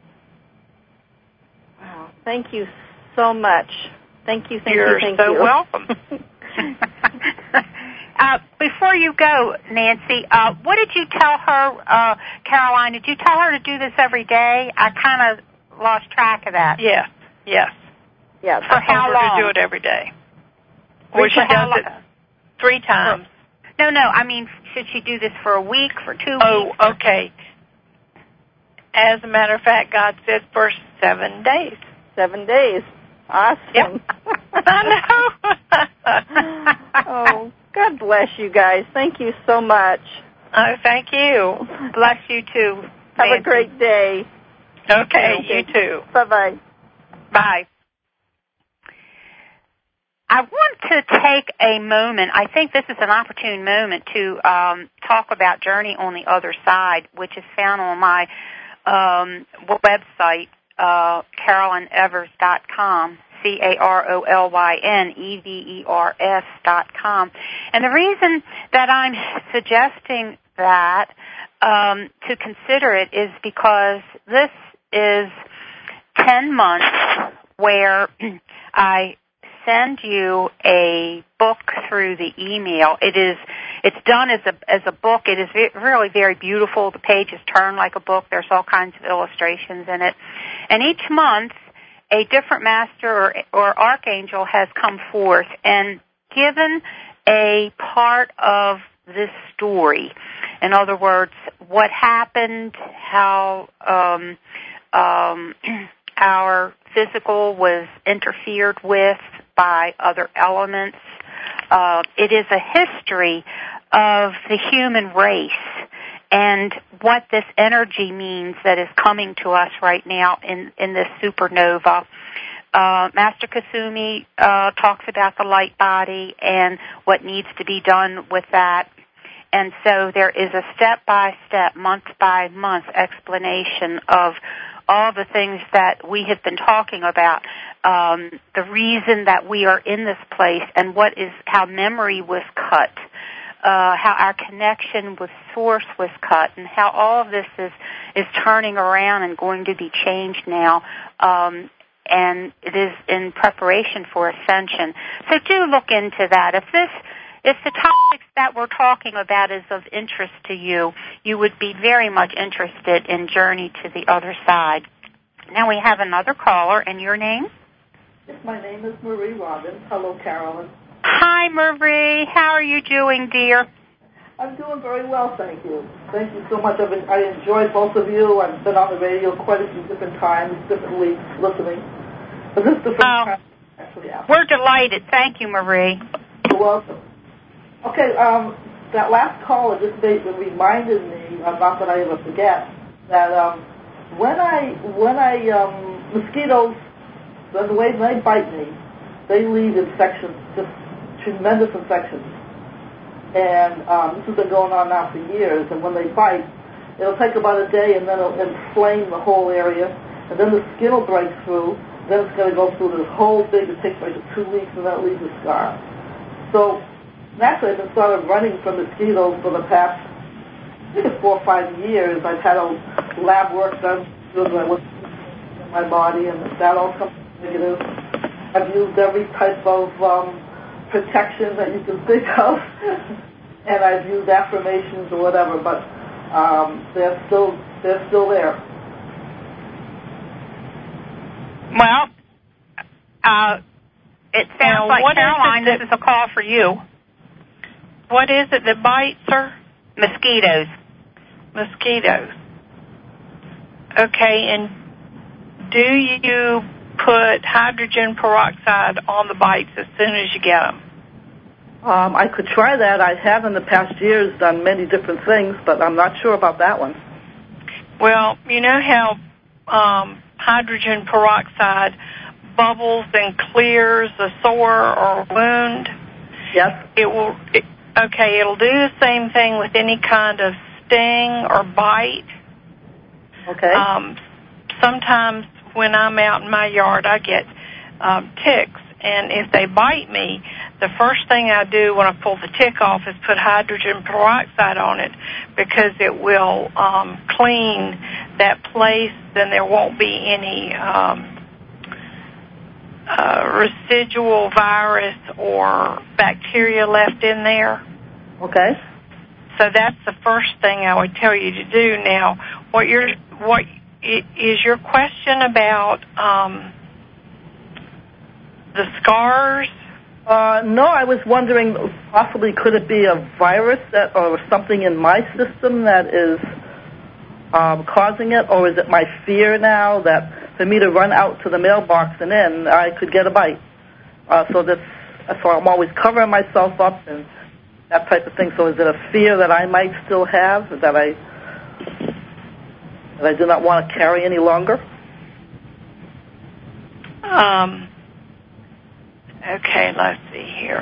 Wow. Thank you so much. Thank you, thank You're you, thank so you. welcome. uh, before you go, Nancy, uh, what did you tell her, uh, Caroline? Did you tell her to do this every day? I kind of lost track of that. Yes, yes. Yes. For how long? long? To do it every day. Well, she does it three times. No, no, I mean, should she do this for a week, for two oh, weeks? Oh, okay. As a matter of fact, God said for seven days. Seven days. Awesome. Yep. I know. Oh, God bless you guys. Thank you so much. Oh, thank you. Bless you, too. Have Nancy. a great day. Okay, you too. Bye-bye. Bye. I want to take a moment. I think this is an opportune moment to um, talk about Journey on the Other Side, which is found on my um, website, uh, carolyn evers dot com, C A R O L Y N E V E R S dot com. And the reason that I'm suggesting that um, to consider it is because this is ten months where I send you a book through the email. It is, it's done as a as a book. It is really very beautiful. The pages turn like a book. There's all kinds of illustrations in it. And each month, a different master or, or archangel has come forth and given a part of this story. In other words, what happened, how um, um, our physical was interfered with by other elements. Uh, it is a history of the human race and what this energy means that is coming to us right now in, in this supernova. Uh, Master Kasumi uh, talks about the light body and what needs to be done with that. And so there is a step-by-step, month-by-month explanation of all the things that we have been talking about, um, the reason that we are in this place and what is how memory was cut, uh, how our connection with Source was cut, and how all of this is, is turning around and going to be changed now. Um, and it is in preparation for ascension. So do look into that. If this If the topics that we're talking about is of interest to you, you would be very much interested in Journey to the Other Side. Now we have another caller, and your name? Yes, my name is Marie Robbins. Hello, Carolyn. Hi, Marie. How are you doing, dear? I'm doing very well, thank you. Thank you so much. I've been, I enjoyed both of you. I've been on the radio quite a few different times, different weeks, listening. But this is the first oh, time actually out. We're delighted. Thank you, Marie. You're welcome. Okay, um, that last caller just made, reminded me, uh, not that I ever forget, that um, when I, when I, um, mosquitoes, the way they bite me, they leave infections, just tremendous infections. And um, this has been going on now for years. And when they bite, it'll take about a day, and then it'll inflame the whole area. And then the skin will break through. Then it's going to go through this whole big, it takes like two weeks, and then it leaves a scar. So naturally, I've been sort of running from mosquitoes for the past, I think it's four or five years. I've had a lab work done with my body, and that all comes negative. I've used every type of um, protection that you can think of, and I've used affirmations or whatever, but um, they're still they're still there. Well, uh, it sounds now, like, Caroline, this is a call for you. What is it that bites her? Mosquitoes. Mosquitoes. Okay, and do you put hydrogen peroxide on the bites as soon as you get them? Um, I could try that. I have in the past years done many different things, but I'm not sure about that one. Well, you know how um, hydrogen peroxide bubbles and clears a sore or a wound? Yes. It will. It, okay, it'll do the same thing with any kind of sting or bite. Okay. Um, sometimes when I'm out in my yard, I get um, ticks, and if they bite me, the first thing I do when I pull the tick off is put hydrogen peroxide on it, because it will um, clean that place, and there won't be any um, uh, residual virus or bacteria left in there. Okay. So that's the first thing I would tell you to do. Now, what you're, what is your question about um, the scars? Uh, no, I was wondering, possibly could it be a virus that, or something in my system that is um, causing it, or is it my fear now that for me to run out to the mailbox and in, I could get a bite? Uh, so that's, so I'm always covering myself up and that type of thing. So is it a fear that I might still have, that I that I do not want to carry any longer? Um. Okay, let's see here.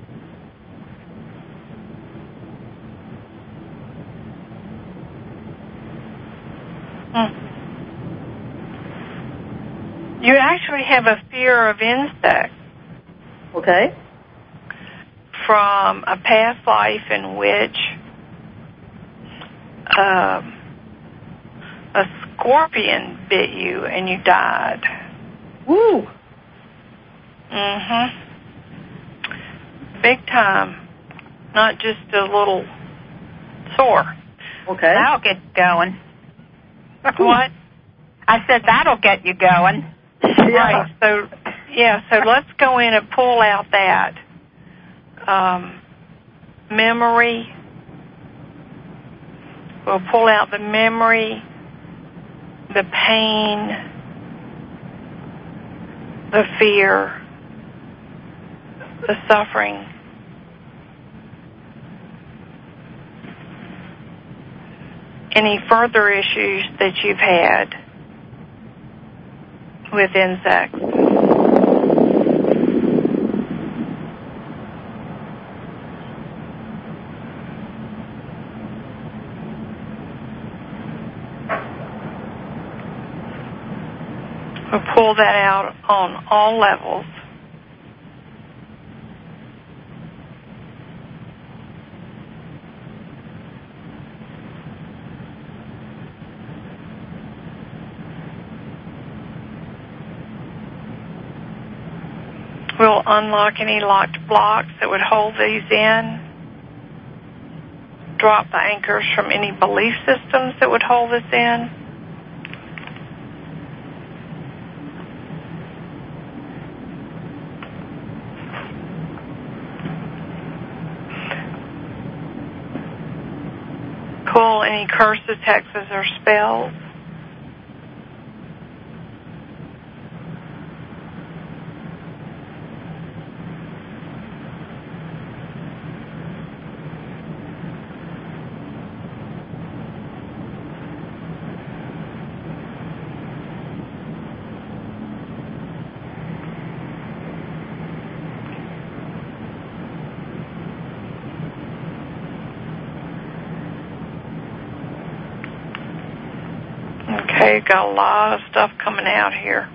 Hmm. You actually have a fear of insects. Okay. From a past life in which um, a scorpion bit you and you died. Woo! Mm-hmm. Big time. Not just a little sore. Okay. That'll get you going. What? I said that'll get you going. Yeah. Right. So, yeah, so let's go in and pull out that um, memory. We'll pull out the memory, the pain, the fear, the suffering. Any further issues that you've had with insects? We'll pull that out on all levels. We'll unlock any locked blocks that would hold these in. Drop the anchors from any belief systems that would hold us in. Pull any curses, hexes, or spells. Okay, got a lot of stuff coming out here.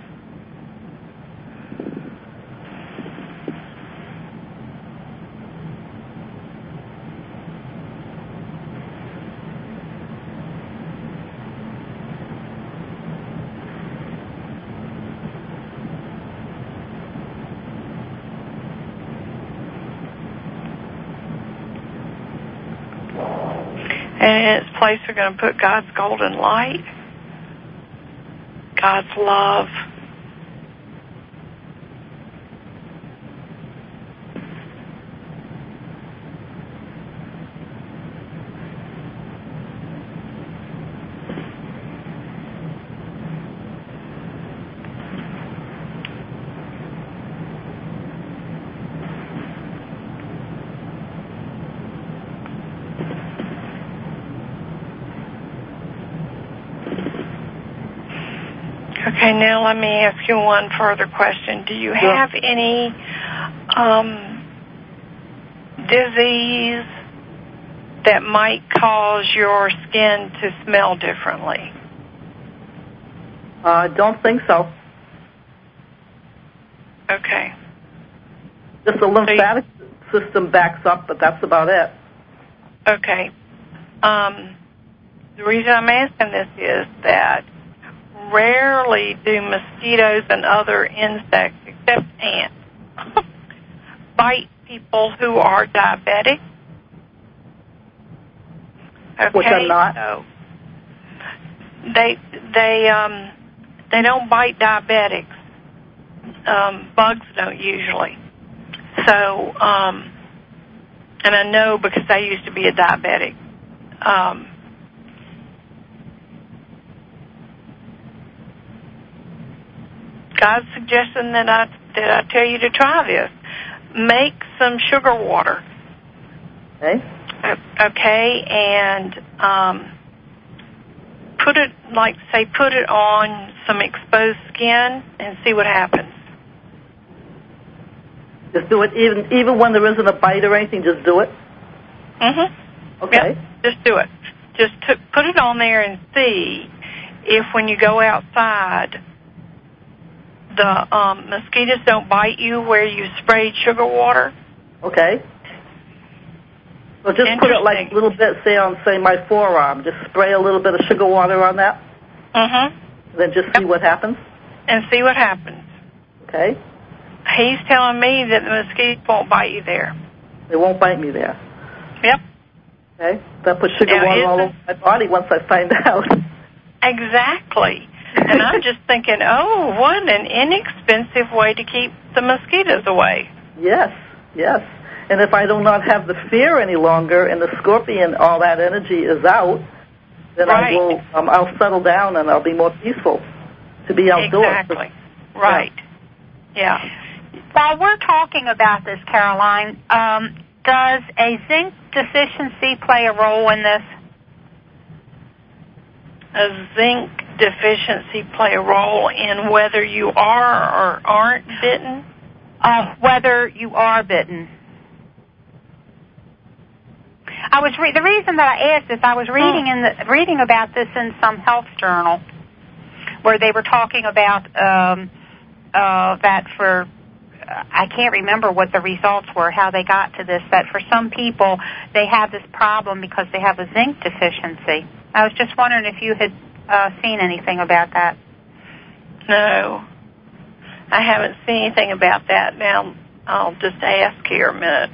And in its place, we're going to put God's golden light, God's love, Okay, now let me ask you one further question. Do you have any um, disease that might cause your skin to smell differently? I uh, don't think so. Okay. Just the lymphatic so you, system backs up, but that's about it. Okay. Um, the reason I'm asking this is that rarely do mosquitoes and other insects, except ants, bite people who are diabetic. Okay, which I'm not. So they they um they don't bite diabetics. Um, bugs don't usually. So um, and I know because I used to be a diabetic. Um, God's suggesting that I that I tell you to try this. Make some sugar water. Okay. Okay, and um, put it, like, say, put it on some exposed skin and see what happens. Just do it even even when there isn't a bite or anything. Just do it. Mm-hmm. Okay. Yep, just do it. Just t- put it on there and see if when you go outside, the um, mosquitoes don't bite you where you sprayed sugar water. Okay. So just put it like a little bit, say on, say, my forearm. Just spray a little bit of sugar water on that. Mm-hmm. Then just see yep. what happens. And see what happens. Okay. He's telling me that the mosquitoes won't bite you there. They won't bite me there. Yep. Okay. Then put sugar now, water all over my body once I find out. Exactly. And I'm just thinking, oh, what an inexpensive way to keep the mosquitoes away. Yes, yes. And if I do not have the fear any longer and the scorpion, all that energy is out, then right. I will, um, I'll settle down and I'll be more peaceful to be outdoors. Exactly. Right. Yeah. yeah. While we're talking about this, Caroline, um, does a zinc deficiency play a role in this? A zinc deficiency play a role in whether you are or aren't bitten? Uh, whether you are bitten. I was re- the reason that I asked is I was reading in the, reading about this in some health journal where they were talking about um, uh, that for uh, I can't remember what the results were, how they got to this. That for some people they have this problem because they have a zinc deficiency. I was just wondering if you had uh, seen anything about that. No, I haven't seen anything about that. Now I'll just ask here a minute.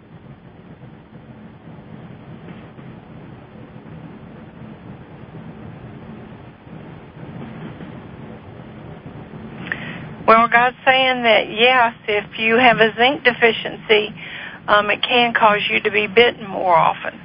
Well, God's saying that, yes, if you have a zinc deficiency, um, it can cause you to be bitten more often.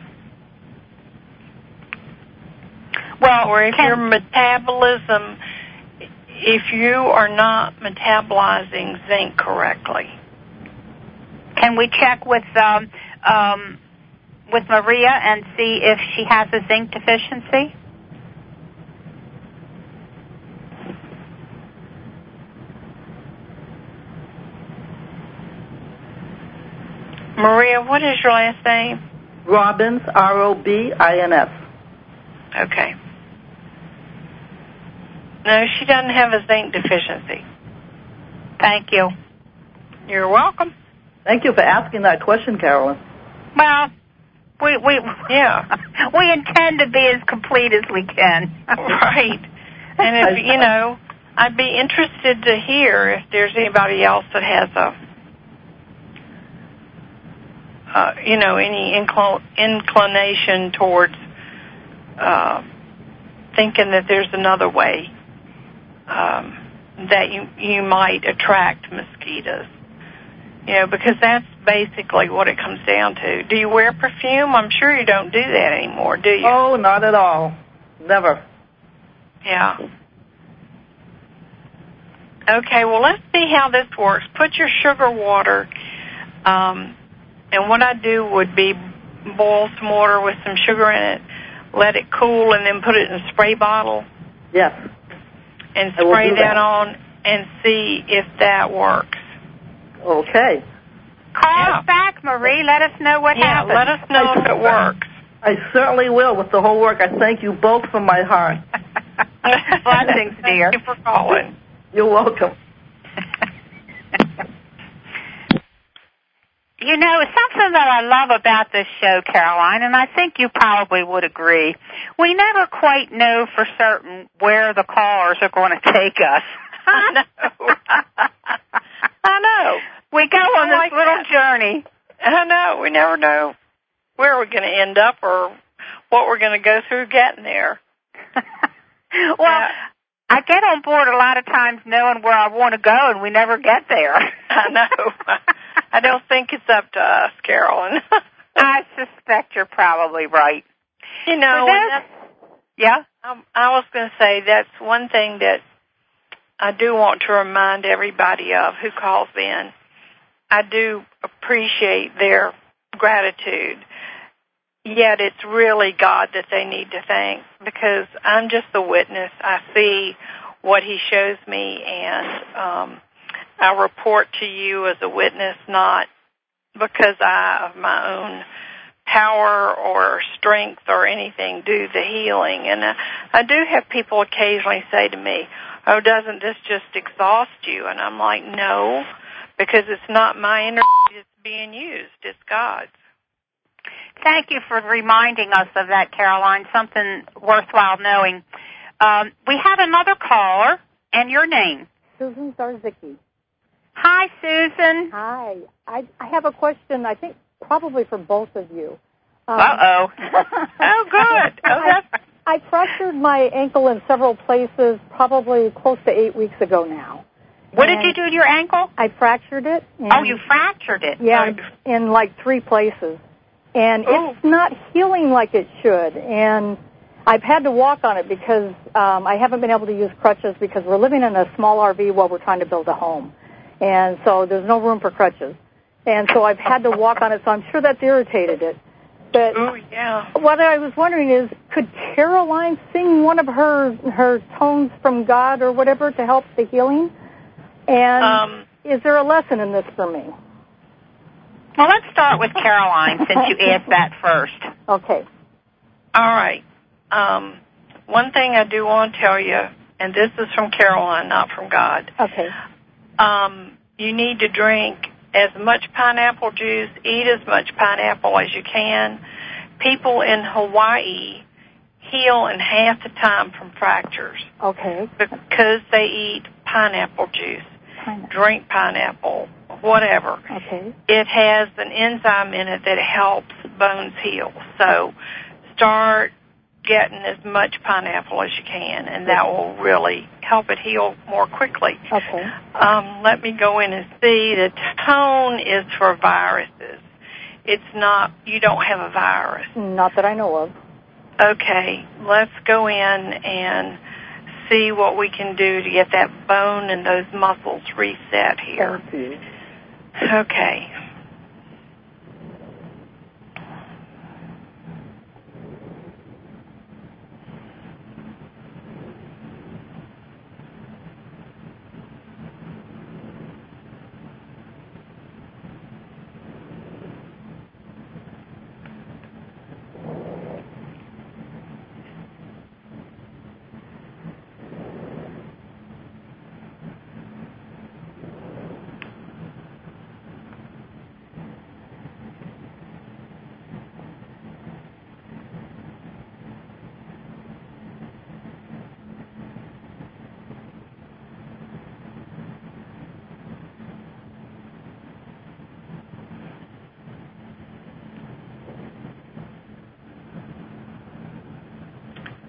Well, or if can, your metabolism, if you are not metabolizing zinc correctly. Can we check with um, um, with Maria and see if she has a zinc deficiency? Maria, what is your last name? Robbins, R O B I N S. Okay. No, she doesn't have a zinc deficiency. Thank you. You're welcome. Thank you for asking that question, Carolyn. Well, we we yeah we intend to be as complete as we can. Right. And if you know, I'd be interested to hear if there's anybody else that has a uh, you know any incl- inclination towards uh, thinking that there's another way um, that you you might attract mosquitoes. You know, because that's basically what it comes down to. Do you wear perfume? I'm sure you don't do that anymore, do you? Oh, not at all. Never. Yeah. Okay, well, let's see how this works. Put your sugar water, um, and what I do would be boil some water with some sugar in it, let it cool, and then put it in a spray bottle. Yes. And spray that. that on and see if that works. Okay. Call yeah. us back, Marie. Let us know what yeah, happens. let us know if it works. I certainly will with the whole work. I thank you both from my heart. Blessings, dear. Thank you for calling. You're welcome. You know, something that I love about this show, Caroline, and I think you probably would agree, we never quite know for certain where the callers are going to take us. I know. I know. We go on I this like little that. journey. I know. We never know where we're going to end up or what we're going to go through getting there. Well, uh, I get on board a lot of times knowing where I want to go, and we never get there. I know. I don't think it's up to us, Carolyn. I suspect you're probably right. You know, that's, yeah? Um, I was going to say that's one thing that I do want to remind everybody of who calls in. I do appreciate their gratitude, yet it's really God that they need to thank, because I'm just the witness. I see what He shows me, and um, I report to you as a witness, not because I, of my own power or strength or anything, do the healing. And I, I do have people occasionally say to me, oh, doesn't this just exhaust you? And I'm like, no, because it's not my energy that's being used. It's God's. Thank you for reminding us of that, Caroline, something worthwhile knowing. Um, we have another caller, and your name? Susan Zarzicki. Hi, Susan. Hi. I, I have a question, I think probably for both of you. Um, Uh-oh. Oh, good. Oh, that's... I, I fractured my ankle in several places probably close to eight weeks ago now. What and did you do to your ankle? I fractured it. Oh, you fractured it. Yeah, in, in like three places. And oh. it's not healing like it should. And I've had to walk on it because um, I haven't been able to use crutches because we're living in a small R V while we're trying to build a home. And so there's no room for crutches. And so I've had to walk on it, so I'm sure that's irritated it. But oh, yeah. what I was wondering is, could Caroline sing one of her her tones from God or whatever to help the healing? And um, is there a lesson in this for me? Well, let's start with Caroline since you asked that first. Okay. All right. Um, one thing I do want to tell you, and this is from Caroline, not from God. Okay. Um, you need to drink as much pineapple juice, eat as much pineapple as you can. People in Hawaii heal in half the time from fractures. Okay. Because they eat pineapple juice, pineapple. drink pineapple, whatever. Okay. It has an enzyme in it that helps bones heal. So start getting as much pineapple as you can, and that will really help it heal more quickly. Okay. Um, let me go in and see. The tone is for viruses. It's not, you don't have a virus. Not that I know of. Okay, let's go in and see what we can do to get that bone and those muscles reset here. Thank you. Okay.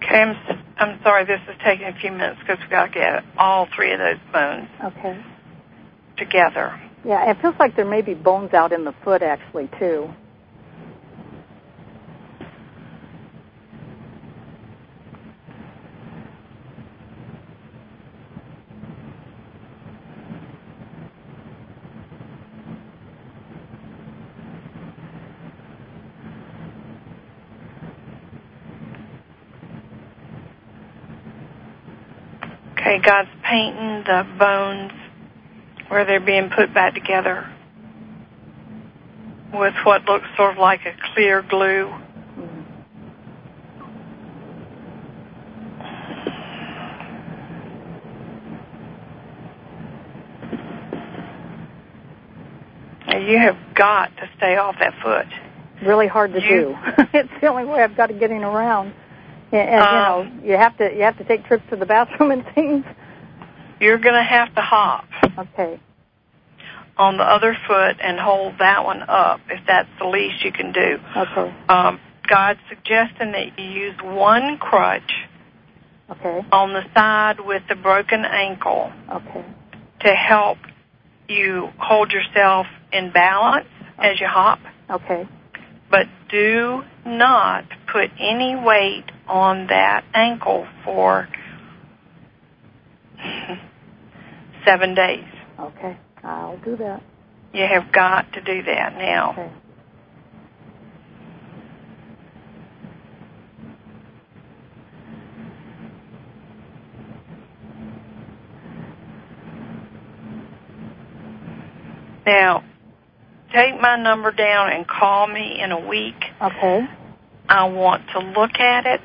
Okay, I'm, I'm sorry this is taking a few minutes because we've got to get all three of those bones Okay. together. Yeah, it feels like there may be bones out in the foot, actually, too. Okay, God's painting the bones where they're being put back together with what looks sort of like a clear glue. Now, you have got to stay off that foot. Really hard to You- do. It's the only way I've got to getting around. And, and Um, you know, you have to you have to take trips to the bathroom and things. You're going to have to hop Okay. on the other foot and hold that one up if that's the least you can do. Okay. Um, God's suggesting that you use one crutch Okay. on the side with the broken ankle Okay. to help you hold yourself in balance as you hop. Okay. But do not put any weight on that ankle for seven days. Okay. I'll do that. You have got to do that now. Okay. Now, take my number down and call me in a week. Okay. I want to look at it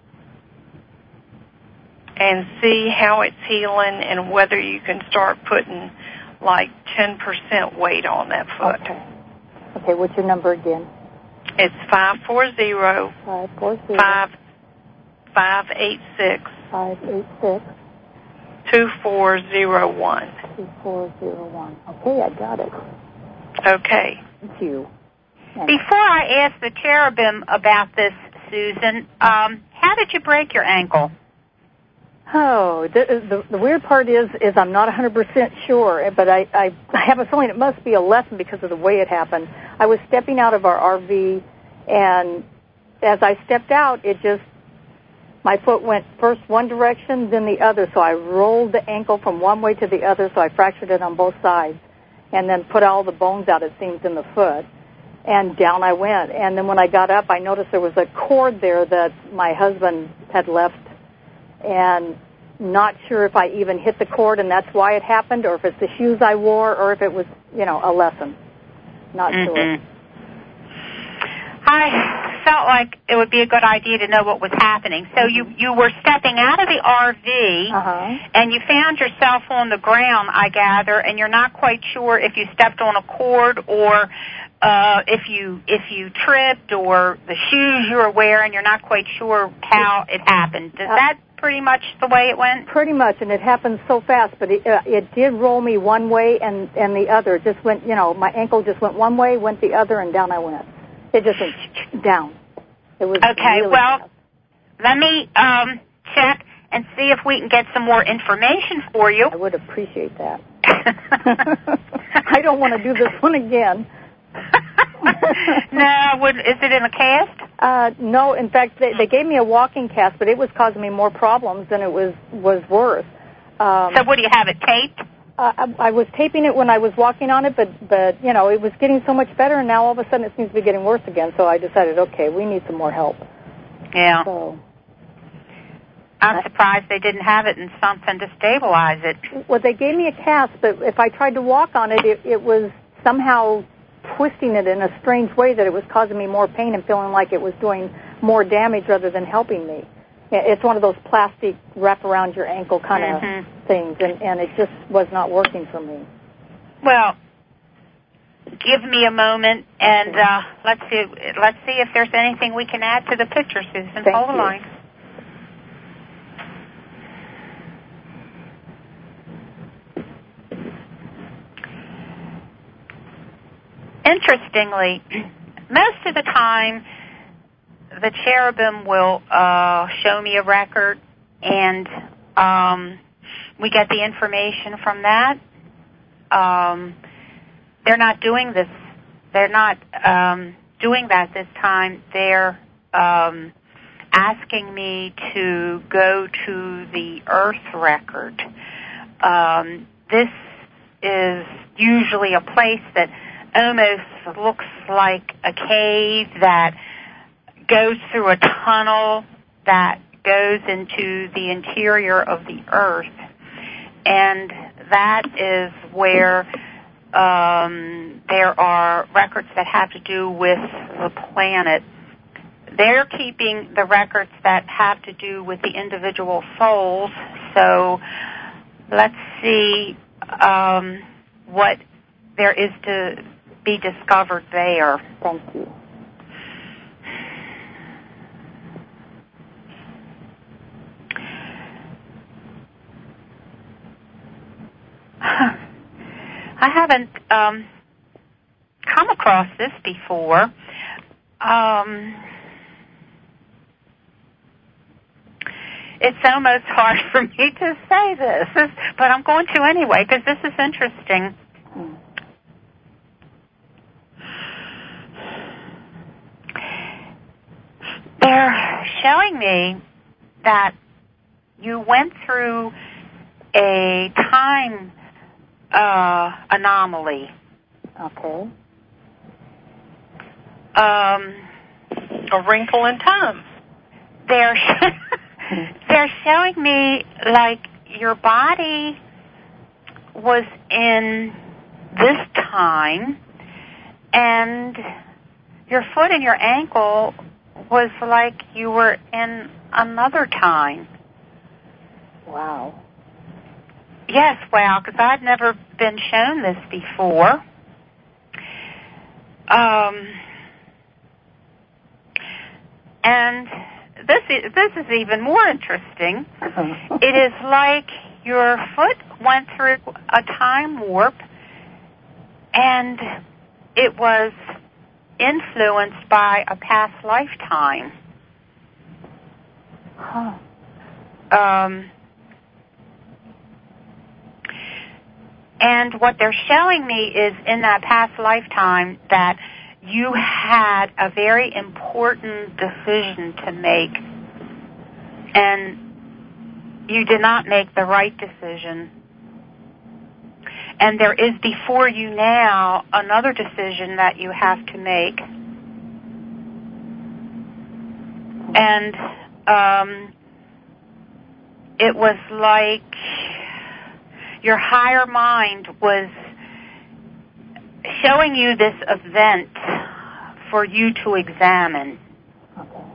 and see how it's healing and whether you can start putting like ten percent weight on that foot. Okay. Okay, what's your number again? It's five four zero, Five four zero five, five eight six, five eight six two four zero one. two four zero one. Okay, I got it. Okay. Thank you. And Before I ask the cherubim about this, Susan, um, how did you break your ankle? Oh, the, the the weird part is is I'm not one hundred percent sure, but I, I I have a feeling it must be a lesson because of the way it happened. I was stepping out of our R V, and as I stepped out, it just, my foot went first one direction, then the other, so I rolled the ankle from one way to the other, so I fractured it on both sides, and then put all the bones out, it seems, in the foot, and down I went. And then when I got up, I noticed there was a cord there that my husband had left, and not sure if I even hit the cord and that's why it happened, or if it's the shoes I wore, or if it was, you know, a lesson. Not Mm-hmm. sure. I felt like it would be a good idea to know what was happening. So you, you were stepping out of the R V, Uh-huh. and you found yourself on the ground, I gather, and you're not quite sure if you stepped on a cord or uh, if you if you tripped or the shoes you were wearing. You're not quite sure how it happened. Is Uh, that pretty much the way it went? Pretty much, and it happened so fast, but it, uh, it did roll me one way and, and the other. It just went, you know, my ankle just went one way, went the other, and down I went. It just went down. It was Okay, really well, fast. let me um, check and see if we can get some more information for you. I would appreciate that. I don't want to do this one again. No, would, is it in a cast? Uh, no, in fact, they, they gave me a walking cast, but it was causing me more problems than it was, was worth. Um, So what, do you have it taped? uh, I, I was taping it when I was walking on it, but, but, you know, it was getting so much better, and now all of a sudden it seems to be getting worse again, so I decided, okay, we need some more help. Yeah. So, I'm surprised they didn't have it in something to stabilize it. well, they gave me a cast, but if I tried to walk on it, it, it was somehow twisting it in a strange way that it was causing me more pain and feeling like it was doing more damage rather than helping me. It's one of those plastic wrap around your ankle kind of Mm-hmm. things, and, and it just was not working for me. Well, give me a moment, and uh, let's see. Let's see if there's anything we can add to the picture, Susan. Thank Hold the you. line. Interestingly, most of the time, the cherubim will uh, show me a record, and um, we get the information from that. Um, they're not doing this. They're not um, doing that this time. They're um, asking me to go to the Earth record. Um, this is usually a place that almost looks like a cave that goes through a tunnel that goes into the interior of the Earth. And that is where um, there are records that have to do with the planet. They're keeping the records that have to do with the individual souls. So let's see um, what there is to be discovered there. Thank you. I haven't um, come across this before. Um, it's almost hard for me to say this, but I'm going to anyway because this is interesting. They're showing me that you went through a time uh, anomaly. Okay. Um, a wrinkle in time. They're they're showing me like your body was in this time, and your foot and your ankle was like you were in another time. Wow. Yes, wow, because I'd never been shown this before. Um, and this is, this is even more interesting. It is like your foot went through a time warp, and it was influenced by a past lifetime. Huh. Um, and what they're showing me is in that past lifetime that you had a very important decision to make, and you did not make the right decision. And there is before you now another decision that you have to make. And um, it was like your higher mind was showing you this event for you to examine. Okay.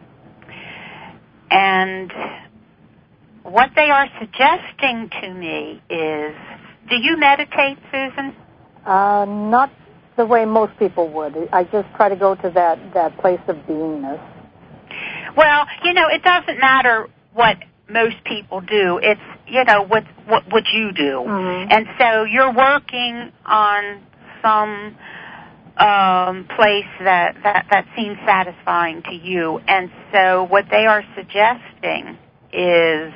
And what they are suggesting to me is, do you meditate, Susan? Uh, not the way most people would. I just try to go to that, that place of beingness. Well, you know, it doesn't matter what most people do. It's, you know, what what, what you do. Mm-hmm. And so you're working on some um, place that, that, that seems satisfying to you. And so what they are suggesting is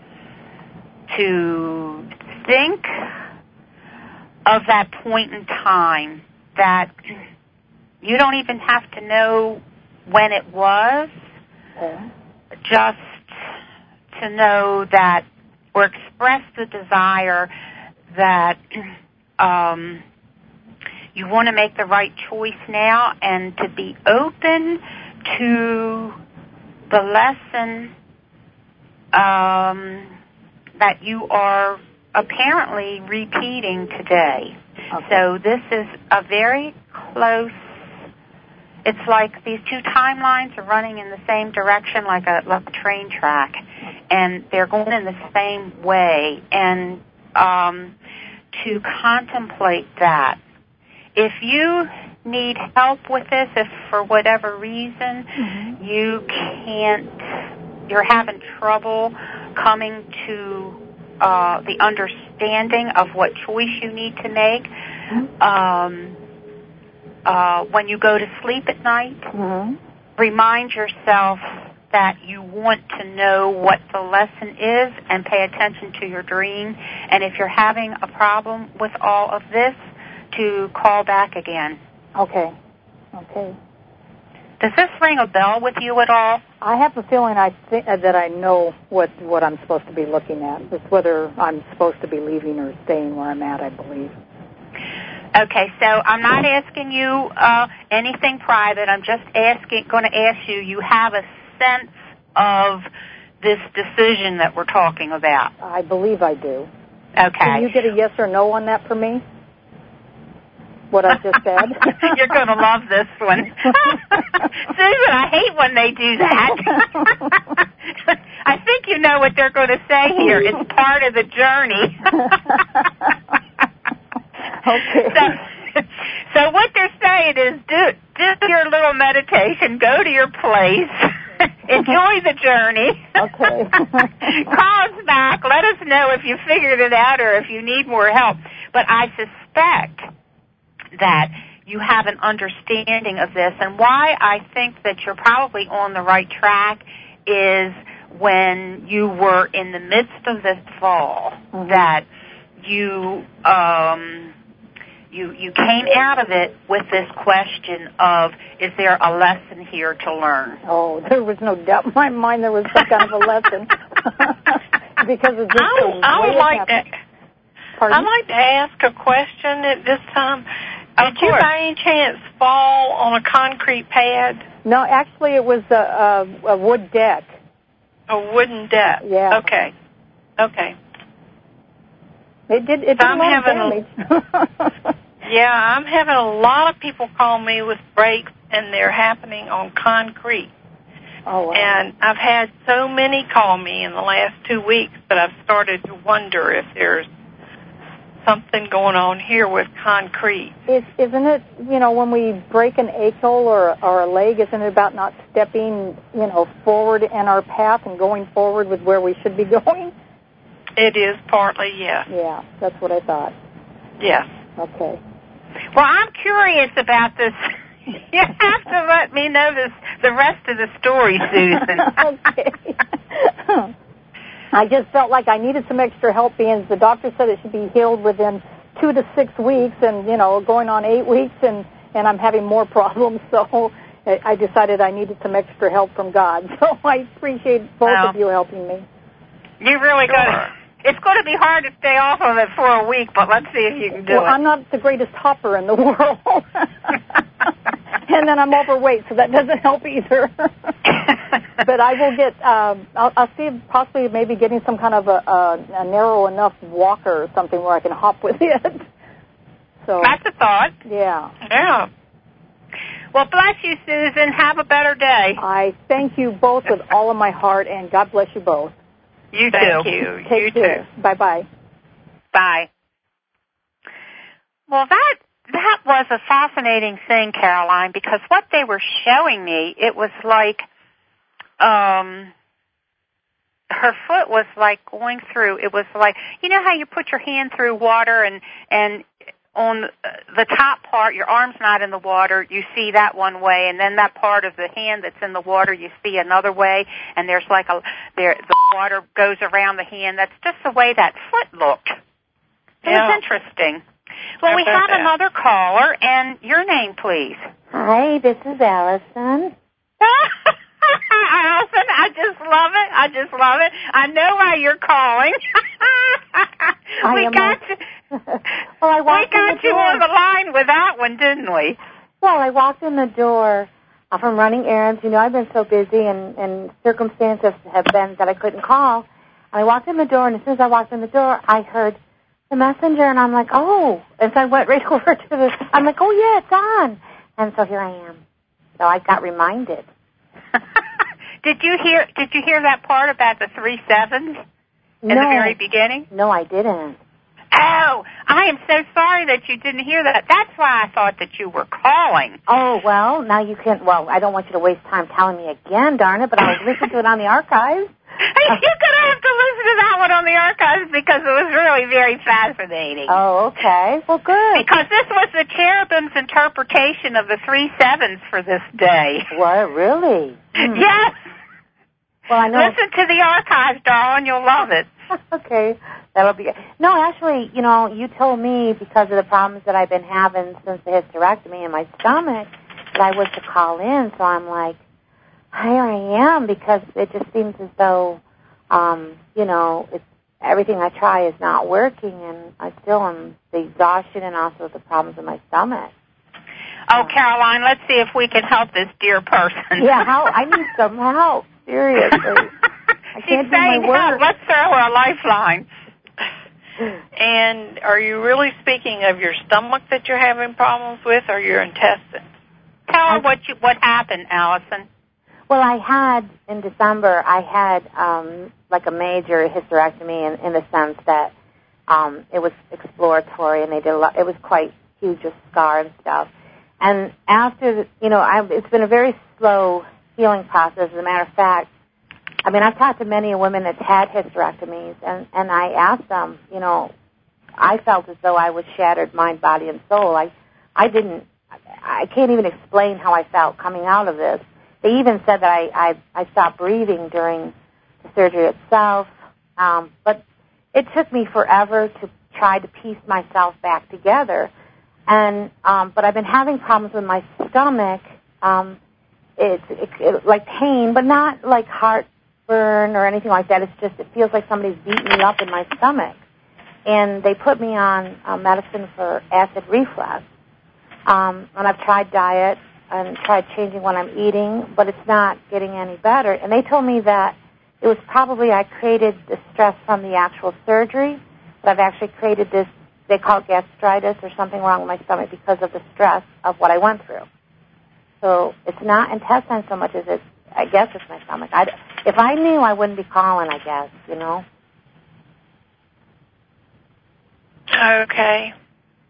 to think of that point in time that you don't even have to know when it was, Okay. just to know that, or express the desire that um, you want to make the right choice now and to be open to the lesson um, that you are apparently repeating today. Okay. So this is a very close, it's like these two timelines are running in the same direction like a, like a train track, and they're going in the same way. And um, to contemplate that, if you need help with this, if for whatever reason mm-hmm. you can't, you're having trouble coming to uh, the understanding of what choice you need to make, mm-hmm. um, uh, when you go to sleep at night, mm-hmm. remind yourself that you want to know what the lesson is and pay attention to your dream. And if you're having a problem with all of this, to call back again. Okay. Okay. Does this ring a bell with you at all? I have a feeling I think that I know what what I'm supposed to be looking at. It's whether I'm supposed to be leaving or staying where I'm at, I believe. Okay, so I'm not asking you uh, anything private. I'm just asking, going to ask you, you have a sense of this decision that we're talking about? I believe I do. Okay. Can you get a yes or no on that for me? What I just said? You're going to love this one. Susan, I hate when they do that. I think you know what they're going to say here. It's part of the journey. Okay. So, so what they're saying is do, do your little meditation, go to your place, enjoy the journey. Okay. Call us back. Let us know if you figured it out or if you need more help. But I suspect that you have an understanding of this. And why I think that you're probably on the right track is when you were in the midst of this fall, mm-hmm. that you um, you you came out of it with this question of, is there a lesson here to learn? Oh, there was no doubt in my mind there was some kind of a lesson. Because of this I, thing. I would like to, Pardon? I'd like to ask a question at this time. Of Did you course. by any chance fall on a concrete pad? No, actually it was a, a, a wood deck. A wooden deck? Yeah. Okay. Okay. It did, it did So a lot of having damage. Yeah, I'm having a lot of people call me with breaks, and they're happening on concrete. Oh, wow. And I've had so many call me in the last two weeks that I've started to wonder if there's something going on here with concrete. Is, isn't it, you know, when we break an ankle or, or a leg, isn't it about not stepping, you know, forward in our path and going forward with where we should be going? It is partly, yes. Yeah, that's what I thought. Yes. Okay. Well, I'm curious about this. You have to let me know this, the rest of the story, Susan. Okay. I just felt like I needed some extra help, being the doctor said it should be healed within two to six weeks, and, you know, going on eight weeks, and, and I'm having more problems, so I decided I needed some extra help from God. So I appreciate both well, of you helping me. You really sure. got it. It's going to be hard to stay off of it for a week, but let's see if you can do well, it. Well, I'm not the greatest hopper in the world. And then I'm overweight, so that doesn't help either. But I will get, um, I'll, I'll see possibly maybe getting some kind of a, a, a narrow enough walker or something where I can hop with it. So that's a thought. Yeah. Yeah. Well, bless you, Susan. Have a better day. I thank you both with all of my heart, and God bless you both. You Thank too. you. Take you care. too. Bye-bye. Bye. Well, that that was a fascinating thing, Caroline, because what they were showing me, it was like um, her foot was like going through, it was like, you know how you put your hand through water and, and on the top part, your arm's not in the water, you see that one way, and then that part of the hand that's in the water, you see another way, and there's like a, there, the water goes around the hand. That's just the way that foot looked. It Yeah. was interesting. Well, I we bet have that. another caller, and your name, please. Hi, this is Allison. Allison, I just love it. I just love it. I know why you're calling. I we am got a- you. well, I we walked in got the you door. on the line with that one, didn't we? Well, I walked in the door uh, from running errands. You know, I've been so busy, and, and circumstances have been that I couldn't call. And I walked in the door, and as soon as I walked in the door, I heard the messenger, and I'm like, oh. And so I went right over to the, I'm like, oh, yeah, it's on. And so here I am. So I got reminded. Did you hear Did you hear that part about the three sevens in no. the very beginning? No, I didn't. Oh, I am so sorry that you didn't hear that. That's why I thought that you were calling. Oh, well, now you can, well, I don't want you to waste time telling me again, darn it, but I'll listen to it on the archives. You're going to have to listen to that saw it on the archives because it was really very fascinating. Oh, okay. Well, good. Because this was the cherubim's interpretation of the three sevens for this day. What, really? Hmm. Yes. Well, I know. Listen to the archives, darling. You'll love it. Okay. That'll be good. No, actually, you know, you told me because of the problems that I've been having since the hysterectomy in my stomach that I was to call in. So I'm like, here I am, because it just seems as though, um, you know, it's, everything I try is not working, and I still am the exhaustion and also the problems in my stomach. Oh, Caroline, let's see if we can help this dear person. Yeah, how I need some help. Seriously. I She's can't do saying my work. help. Let's throw her a lifeline. And are you really speaking of your stomach that you're having problems with, or your intestines? Tell her I, what you what happened, Allison. Well, I had, in December, I had um, like a major hysterectomy in, in the sense that um, it was exploratory, and they did a lot. It was quite huge, a scar and stuff. And after, you know, I, it's been a very slow healing process. As a matter of fact, I mean, I've talked to many women that's had hysterectomies, and, and I asked them, you know, I felt as though I was shattered mind, body, and soul. I, I didn't, I can't even explain how I felt coming out of this. They even said that I, I, I stopped breathing during the surgery itself, um, but it took me forever to try to piece myself back together. And um, but I've been having problems with my stomach. Um, it's it, it, like pain, but not like heartburn or anything like that. It's just it feels like somebody's beating me up in my stomach. And they put me on uh, medicine for acid reflux. Um, and I've tried diet and tried changing what I'm eating, but it's not getting any better. And they told me that it was probably I created the stress from the actual surgery, but I've actually created this, they call it gastritis or something wrong with my stomach because of the stress of what I went through. So it's not intestine so much as it's, I guess it's my stomach. I, if I knew, I wouldn't be calling, I guess, you know. Okay.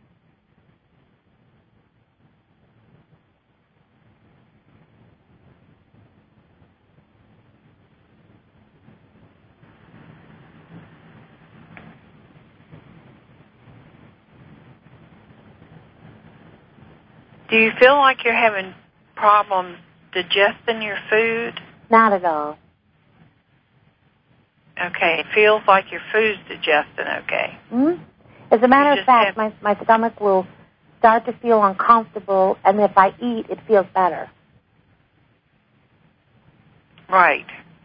Do you feel like you're having problems digesting your food? Not at all. Okay. It feels like your food's digesting okay. Mm-hmm. As a matter You of fact, have... my, my stomach will start to feel uncomfortable, and if I eat, it feels better. Right.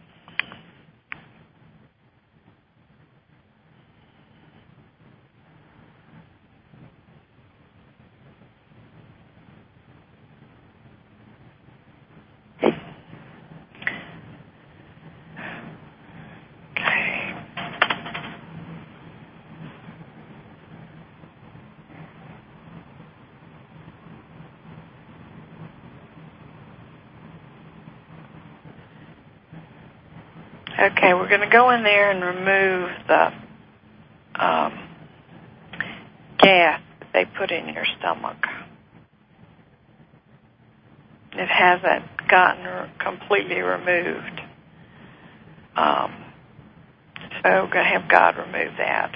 Okay, we're going to go in there and remove the um, gas that they put in your stomach. It hasn't gotten completely removed. Um, so we're going to have God remove that.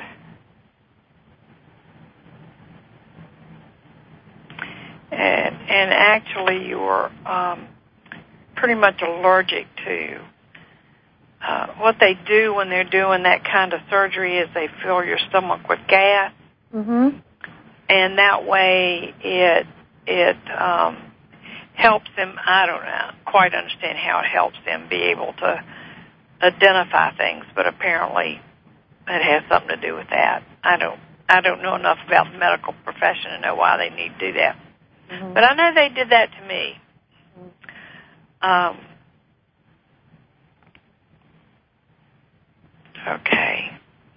And, and actually you were um, pretty much allergic to Uh, what they do when they're doing that kind of surgery is they fill your stomach with gas, mm-hmm. and that way it it um, helps them. I don't know, quite understand how it helps them be able to identify things, but apparently it has something to do with that. I don't I don't know enough about the medical profession to know why they need to do that, mm-hmm. but I know they did that to me. Mm-hmm. Um, Okay.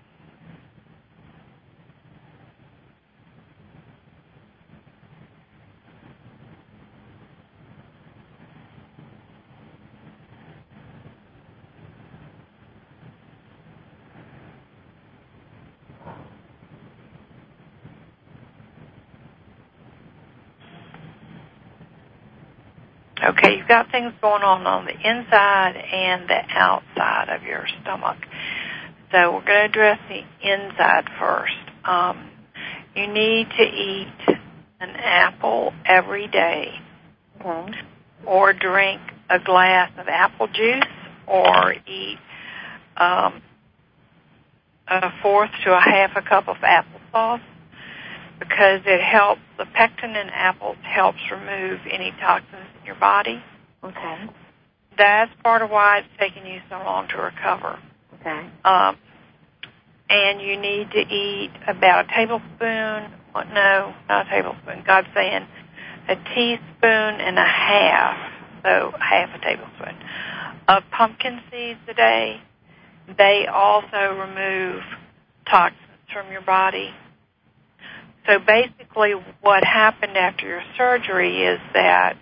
Okay, you've got things going on on the inside and the outside of your stomach. So we're going to address the inside first. Um, you need to eat an apple every day. Okay. Or drink a glass of apple juice, or eat um, a fourth to a half a cup of applesauce, because it helps, the pectin in apples helps remove any toxins in your body. Okay. That's part of why it's taken you so long to recover. Okay. Um, and you need to eat about a tablespoon, no, not a tablespoon, God's saying a teaspoon and a half, so half a tablespoon, of pumpkin seeds a day. They also remove toxins from your body. So basically what happened after your surgery is that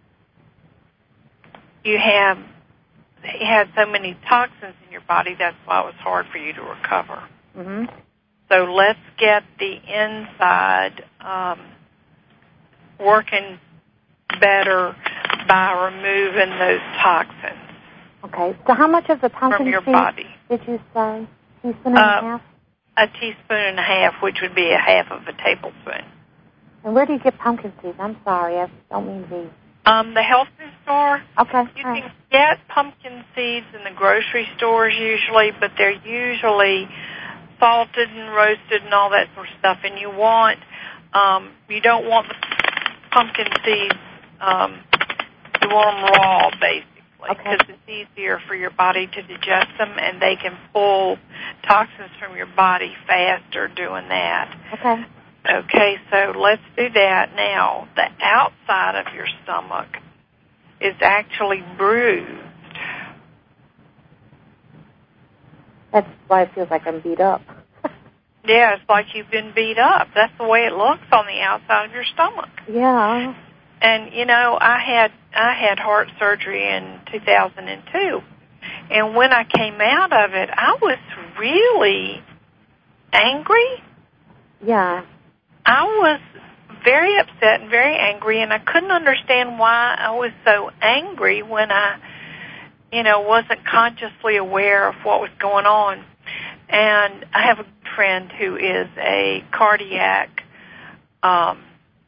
you have you had so many toxins in your body, that's why it was hard for you to recover. Mm-hmm. So let's get the inside um, working better by removing those toxins. Okay. So how much of the pumpkin from your seed body did you say? Teaspoon and uh, a half? A teaspoon and a half, which would be a half of a tablespoon. And where do you get pumpkin seeds? I'm sorry, I don't mean to be... Um, the health food store. Okay. You All can right. get pumpkin seeds in the grocery stores usually, but they're usually salted and roasted and all that sort of stuff. And you want, um, you don't want the pumpkin seeds, um, you want them raw, basically, because Okay. it's easier for your body to digest them, and they can pull toxins from your body faster doing that. Okay. Okay, so let's do that now. The outside of your stomach is actually bruised. That's why it feels like I'm beat up. Yeah, it's like you've been beat up. That's the way it looks on the outside of your stomach. Yeah. And you know, I had I had heart surgery in two thousand two, and when I came out of it, I was really angry. Yeah. I was very upset and very angry, and I couldn't understand why I was so angry when I, you know, wasn't consciously aware of what was going on. And I have a friend who is a cardiac um,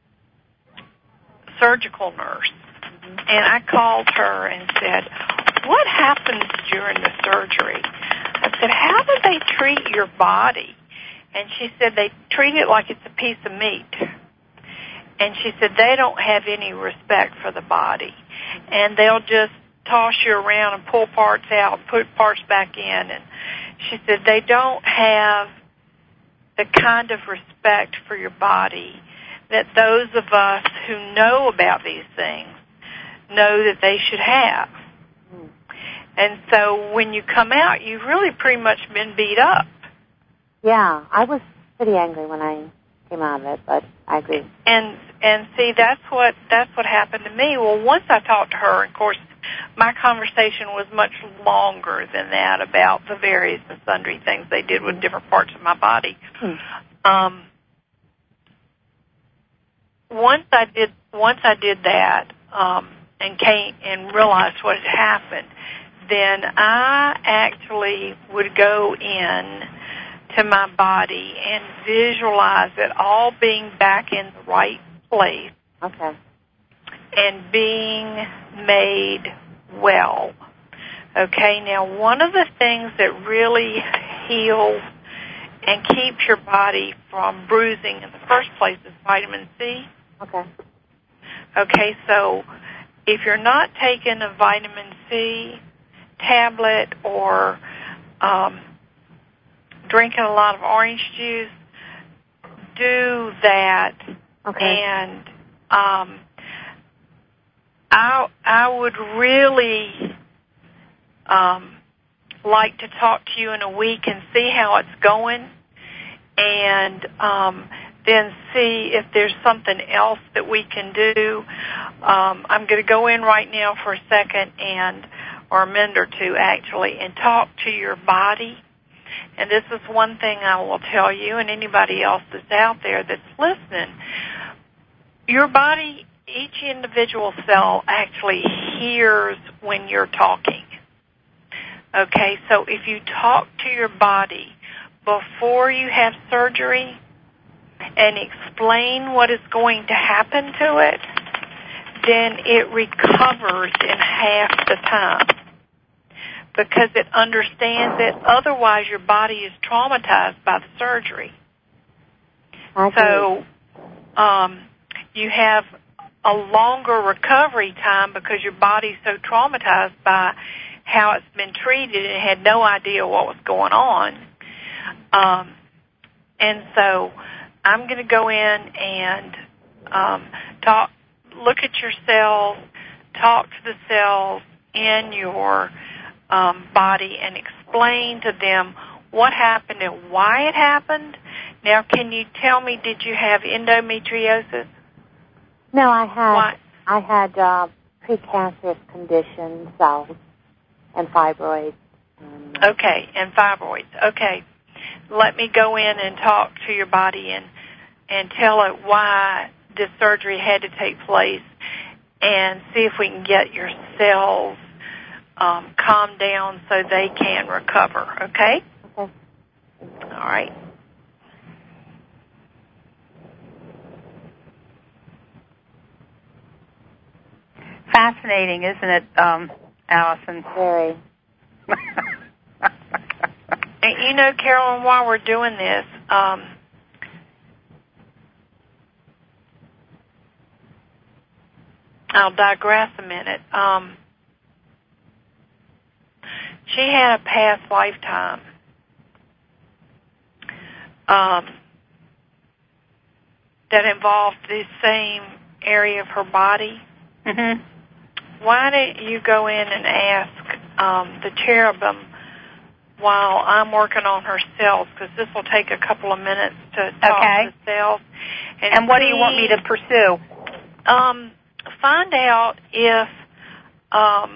surgical nurse, and I called her and said, "What happens during the surgery?" I said, "How do they treat your body?" And she said, "They treat it like it's a piece of meat." And she said, "They don't have any respect for the body. And they'll just toss you around and pull parts out, put parts back in." And she said, "They don't have the kind of respect for your body that those of us who know about these things know that they should have." Mm. And so when you come out, you've really pretty much been beat up. Yeah, I was pretty angry when I came out of it, but I agree. And and see, that's what that's what happened to me. Well, once I talked to her, of course, my conversation was much longer than that about the various and sundry things they did with different parts of my body. Hmm. Um, once I did once I did that um, and came and realized what had happened, then I actually would go in to my body and visualize it all being back in the right place. Okay. And being made well. Okay, now one of the things that really heals and keeps your body from bruising in the first place is vitamin C. Okay. Okay, so if you're not taking a vitamin C tablet or um, drinking a lot of orange juice, do that. Okay. And um, I I would really um, like to talk to you in a week and see how it's going, and um, then see if there's something else that we can do. Um, I'm going to go in right now for a second and or a minute or two actually and talk to your body. And this is one thing I will tell you and anybody else that's out there that's listening. Your body, each individual cell actually hears when you're talking. Okay, so if you talk to your body before you have surgery and explain what is going to happen to it, then it recovers in half the time because it understands it. Otherwise, your body is traumatized by the surgery. Okay. So um, you have a longer recovery time because your body's so traumatized by how it's been treated and had no idea what was going on. Um, and so I'm going to go in and um, talk, look at your cells, talk to the cells in your um, body and explain to them what happened and why it happened. Now, can you tell me, did you have endometriosis? No, I had Why? I had uh, precancerous conditions, cells, and fibroids. And, uh, Okay, and fibroids. Okay. Let me go in and talk to your body and, and tell it why this surgery had to take place and see if we can get your cells um, calmed down so they can recover. Okay? Okay. All right. Fascinating, isn't it, um, Allison? Very. And you know, Carolyn, while we're doing this, um, I'll digress a minute. Um, she had a past lifetime um, that involved the same area of her body. Mm-hmm. Why don't you go in and ask um, the cherubim while I'm working on her cells, because this will take a couple of minutes to talk Okay. to the cells. And, And what do you see, want me to pursue? Um, find out if um,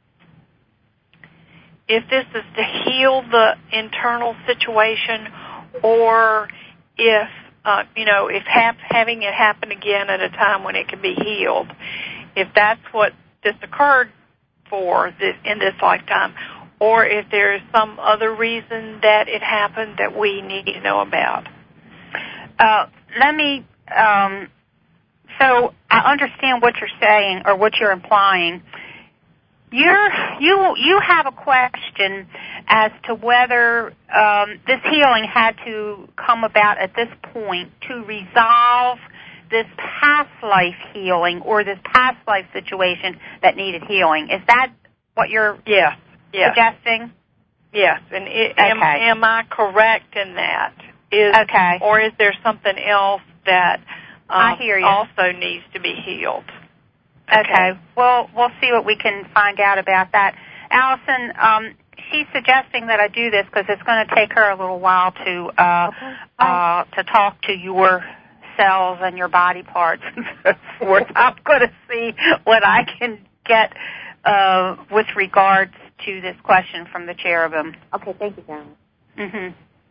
if this is to heal the internal situation, or if uh, you know if hap- having it happen again at a time when it can be healed. If that's what this occurred for this, in this lifetime, or if there is some other reason that it happened that we need to know about. Uh, let me, um, so I understand what you're saying or what you're implying. You're, you, you have a question as to whether um, this healing had to come about at this point to resolve this past life healing or this past life situation that needed healing. Is that what you're Yes. Yes. suggesting? Yes. And it, Okay. am, am I correct in that? Is, Okay. Or is there something else that um, I hear you. also needs to be healed? Okay. Okay. Well, we'll see what we can find out about that. Allison, um, she's suggesting that I do this because it's going to take her a little while to uh, Okay. uh, to talk to your cells and your body parts and so forth. I'm going to see what I can get uh, with regards to this question from the cherubim. Okay, thank you, Carolyn. Mm-hmm.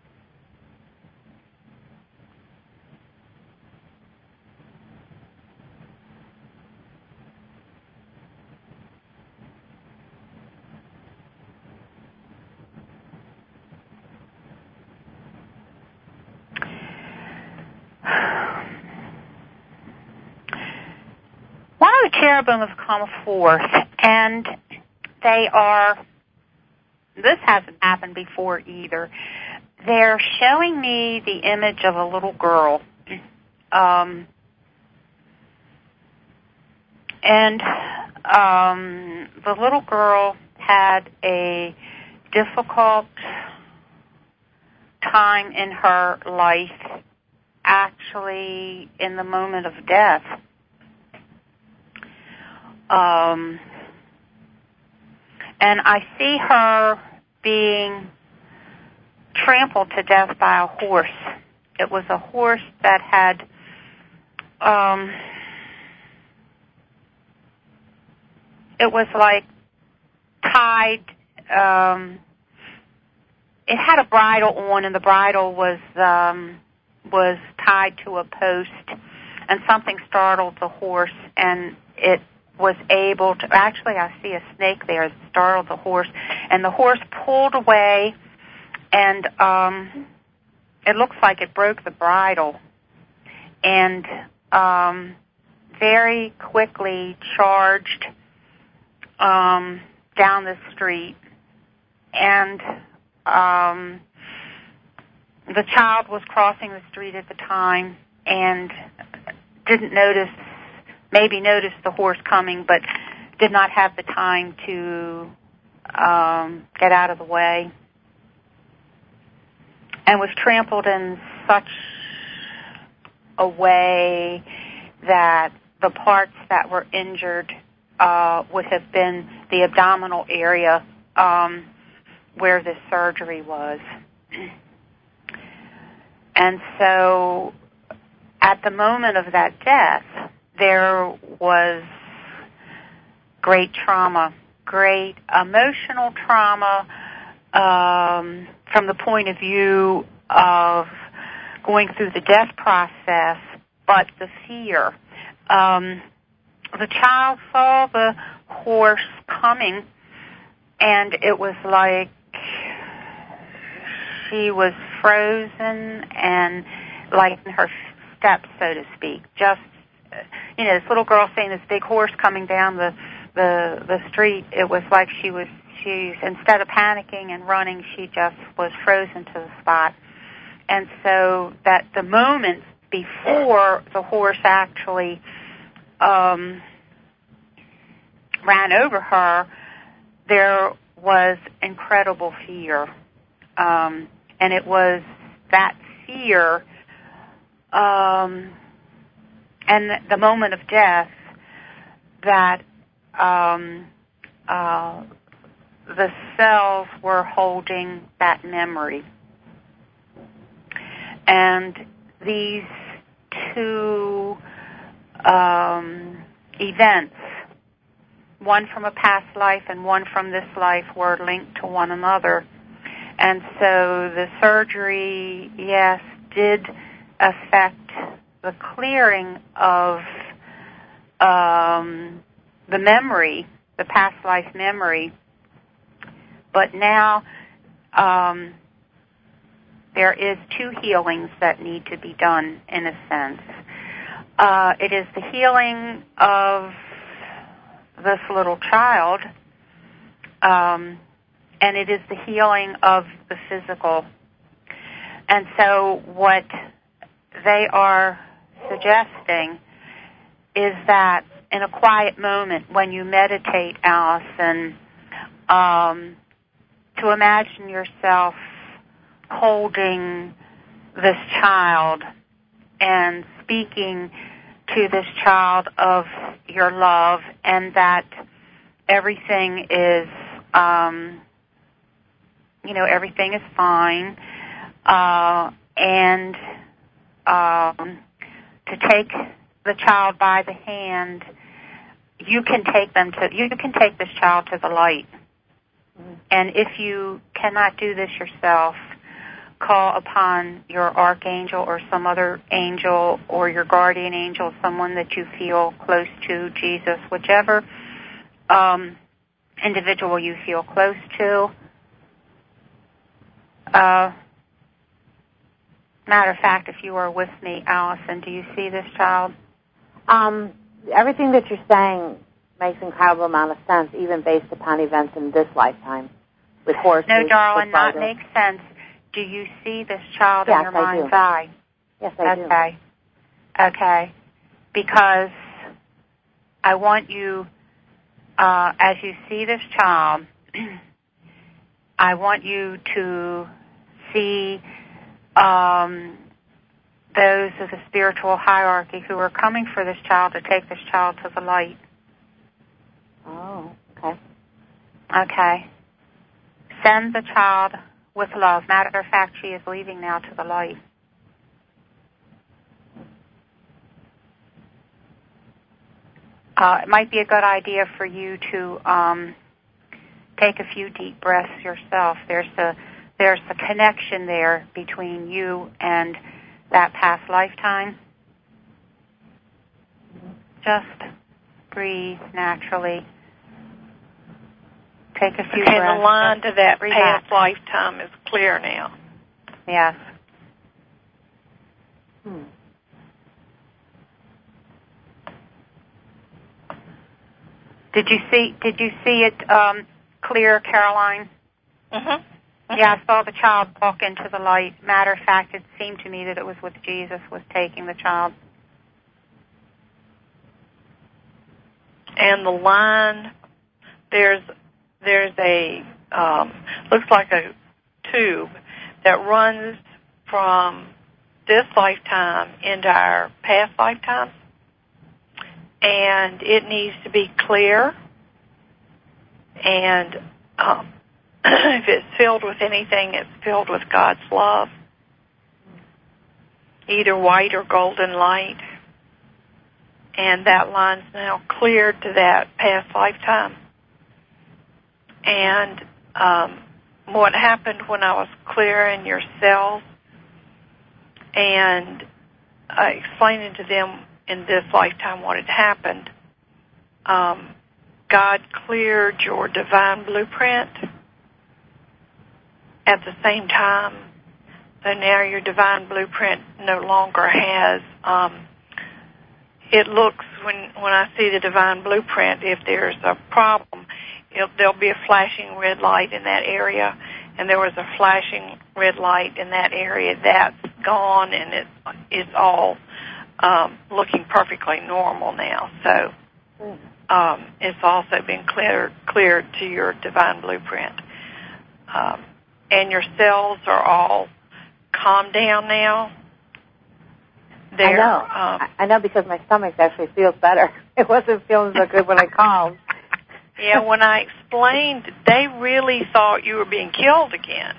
One of the cherubim have come forth, and they are, this hasn't happened before either, they're showing me the image of a little girl. Um, and um, the little girl had a difficult time in her life, actually in the moment of death. Um, and I see her being trampled to death by a horse. It was a horse that had um, it was like tied, um, it had a bridle on, and the bridle was um, was tied to a post, and something startled the horse, and it was able to, actually I see a snake there that startled the horse, and the horse pulled away, and um, it looks like it broke the bridle, and um, very quickly charged um, down the street, and um, the child was crossing the street at the time and didn't notice, maybe noticed the horse coming, but did not have the time to um, get out of the way, and was trampled in such a way that the parts that were injured uh, would have been the abdominal area um, where the surgery was. And so at the moment of that death, there was great trauma, great emotional trauma um, from the point of view of going through the death process, but the fear. Um, the child saw the horse coming, and it was like she was frozen and like in her steps, so to speak. Just, you know, this little girl seeing this big horse coming down the the the street. It was like she was she instead of panicking and running, she just was frozen to the spot. And so that the moment before the horse actually um, ran over her, there was incredible fear. Um, and it was that fear um, and the moment of death that um, uh, the cells were holding that memory. And these two um, events, one from a past life and one from this life, were linked to one another. And so the surgery, yes, did affect the clearing of um, the memory, the past life memory. But now um, there is two healings that need to be done, in a sense. Uh, it is the healing of this little child, um, and it is the healing of the physical. And so what they are suggesting is that in a quiet moment when you meditate, Allison, um, to imagine yourself holding this child and speaking to this child of your love, and that everything is, um, you know, everything is fine, uh, and um, to take the child by the hand. You can take them to. You can take this child to the light, and if you cannot do this yourself, call upon your archangel or some other angel or your guardian angel, someone that you feel close to, Jesus, whichever um, individual you feel close to. Uh, matter of fact, if you are with me, Allison, do you see this child? Um, everything that you're saying makes an incredible amount of sense, even based upon events in this lifetime with horses. No, darling, with not makes sense. Do you see this child yes, in your mind's I eye? Yes, I okay. do. Okay. Okay. Because I want you, uh, as you see this child, I want you to see um, those of the spiritual hierarchy who are coming for this child to take this child to the light. Oh, okay. Okay. Send the child with love. Matter of fact, she is leaving now to the light. Uh, it might be a good idea for you to um, take a few deep breaths yourself. There's the there's the connection there between you and that past lifetime. Just breathe naturally. Take a few okay, breaths. And the line to that Relax. past lifetime is clear now. Yes. Hmm. Did you see? Did you see it um, clear, Caroline? Mm-hmm. mm-hmm. Yeah, I saw the child walk into the light. Matter of fact, it seemed to me that it was with Jesus was taking the child. And the line, there's there's a um, looks like a tube that runs from this lifetime into our past lifetime, and it needs to be clear. And um, if it's filled with anything, it's filled with God's love, either white or golden light. And that line's now cleared to that past lifetime. And um, what happened when I was clearing your cells and uh, explaining to them in this lifetime what had happened, um, God cleared your divine blueprint at the same time. So now your divine blueprint no longer has... Um, It looks, when when I see the divine blueprint, if there's a problem, it'll, there'll be a flashing red light in that area, and there was a flashing red light in that area. That's gone, and it, it's all um, looking perfectly normal now. So um, it's also been cleared, cleared to your divine blueprint. Um, and your cells are all calmed down now. There, I know. um, I know because my stomach actually feels better. It wasn't feeling so good when I called. Yeah, when I explained, they really thought you were being killed again.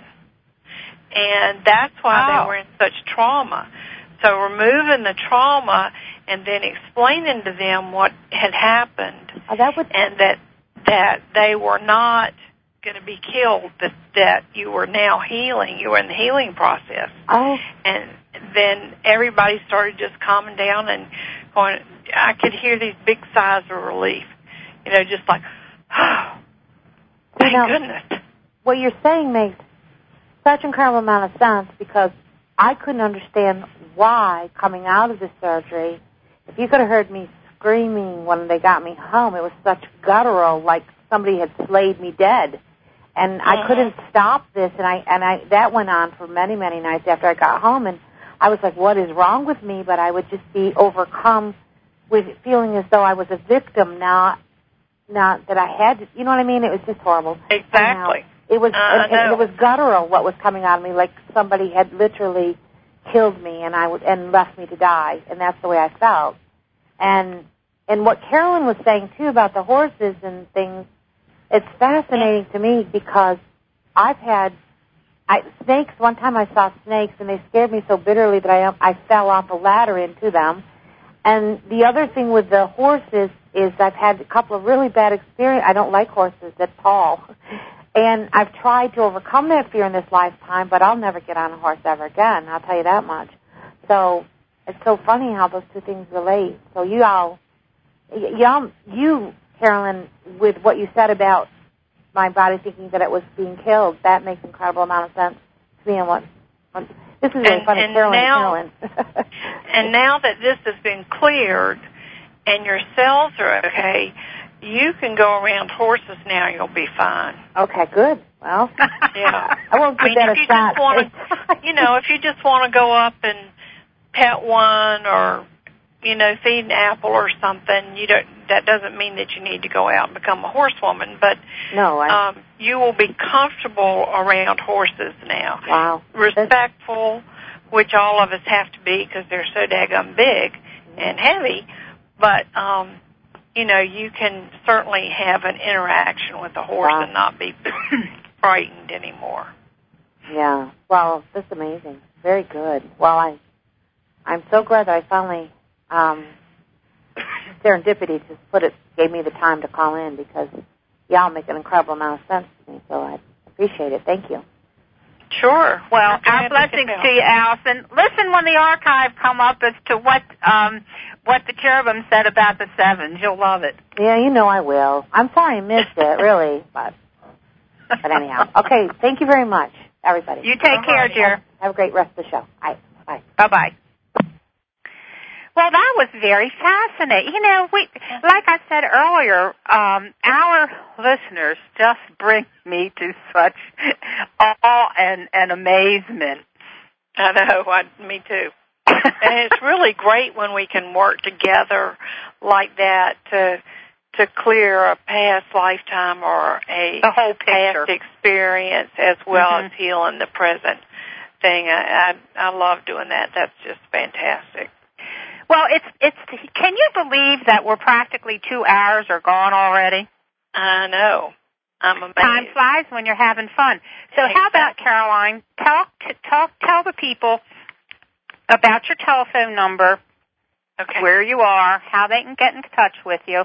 And that's why Oh. they were in such trauma. So removing the trauma and then explaining to them what had happened, Oh, that would... and that that they were not going to be killed, that, that you were now healing. You were in the healing process. Oh. And then everybody started just calming down and going, I could hear these big sighs of relief. You know, just like, oh, thank you know, goodness. What you're saying makes such an incredible amount of sense because I couldn't understand why coming out of the surgery, if you could have heard me screaming when they got me home, it was such guttural, like somebody had slayed me dead. And uh-huh. I couldn't stop this, and I and I that went on for many, many nights after I got home, and I was like, what is wrong with me? But I would just be overcome with feeling as though I was a victim, not not that I had to, you know what I mean? It was just horrible. Exactly. Anyhow, it was uh, and, and it was guttural what was coming out of me, like somebody had literally killed me and I would and left me to die, and that's the way I felt. And and what Carolyn was saying too about the horses and things, it's fascinating to me because I've had I, snakes. One time I saw snakes and they scared me so bitterly that I I fell off a ladder into them. And the other thing with the horses is I've had a couple of really bad experiences. I don't like horses at all. And I've tried to overcome that fear in this lifetime, but I'll never get on a horse ever again. I'll tell you that much. So it's so funny how those two things relate. So you all, y'all, you, Carolyn, with what you said about my body thinking that it was being killed, that makes an incredible amount of sense to me. And what, what this is really and, funny, and Carolyn. Now, Carolyn. and now that this has been cleared and your cells are okay, you can go around horses now. You'll be fine. Okay, good. Well, yeah, I won't give I mean, that if a you shot. just want to, you know, if you just want to go up and pet one or, you know, feed an apple or something, you don't. That doesn't mean that you need to go out and become a horsewoman, but no, I, um, you will be comfortable around horses now. Wow. Respectful, which all of us have to be because they're so daggum big and heavy, but, um, you know, you can certainly have an interaction with the horse wow. and not be frightened anymore. Yeah. Well, that's amazing. Very good. Well, I, I'm so glad that I finally... Um, serendipity just put it gave me the time to call in because y'all make an incredible amount of sense to me, so I appreciate it. Thank you. Sure. Well, our blessings to you, Allison. Listen when the archive come up as to what um, what the cherubim said about the sevens. You'll love it. Yeah, you know I will. I'm sorry I missed it, really, but but anyhow. Okay, thank you very much, everybody. You take care, dear. Have a great rest of the show. Bye. Bye. Bye-bye. Well, that was very fascinating. You know, we, like I said earlier, um, our listeners just bring me to such awe and, and amazement. I know, I, me too. And it's really great when we can work together like that to to clear a past lifetime or a the whole picture. Past experience as well mm-hmm. as healing the present thing. I, I I love doing that. That's just fantastic. Well, it's it's. Can you believe that we're practically two hours are gone already? I know. I'm amazed. Time flies when you're having fun. So, exactly. How about, Caroline? Talk to, talk tell the people about your telephone number, okay. where you are, how they can get in touch with you,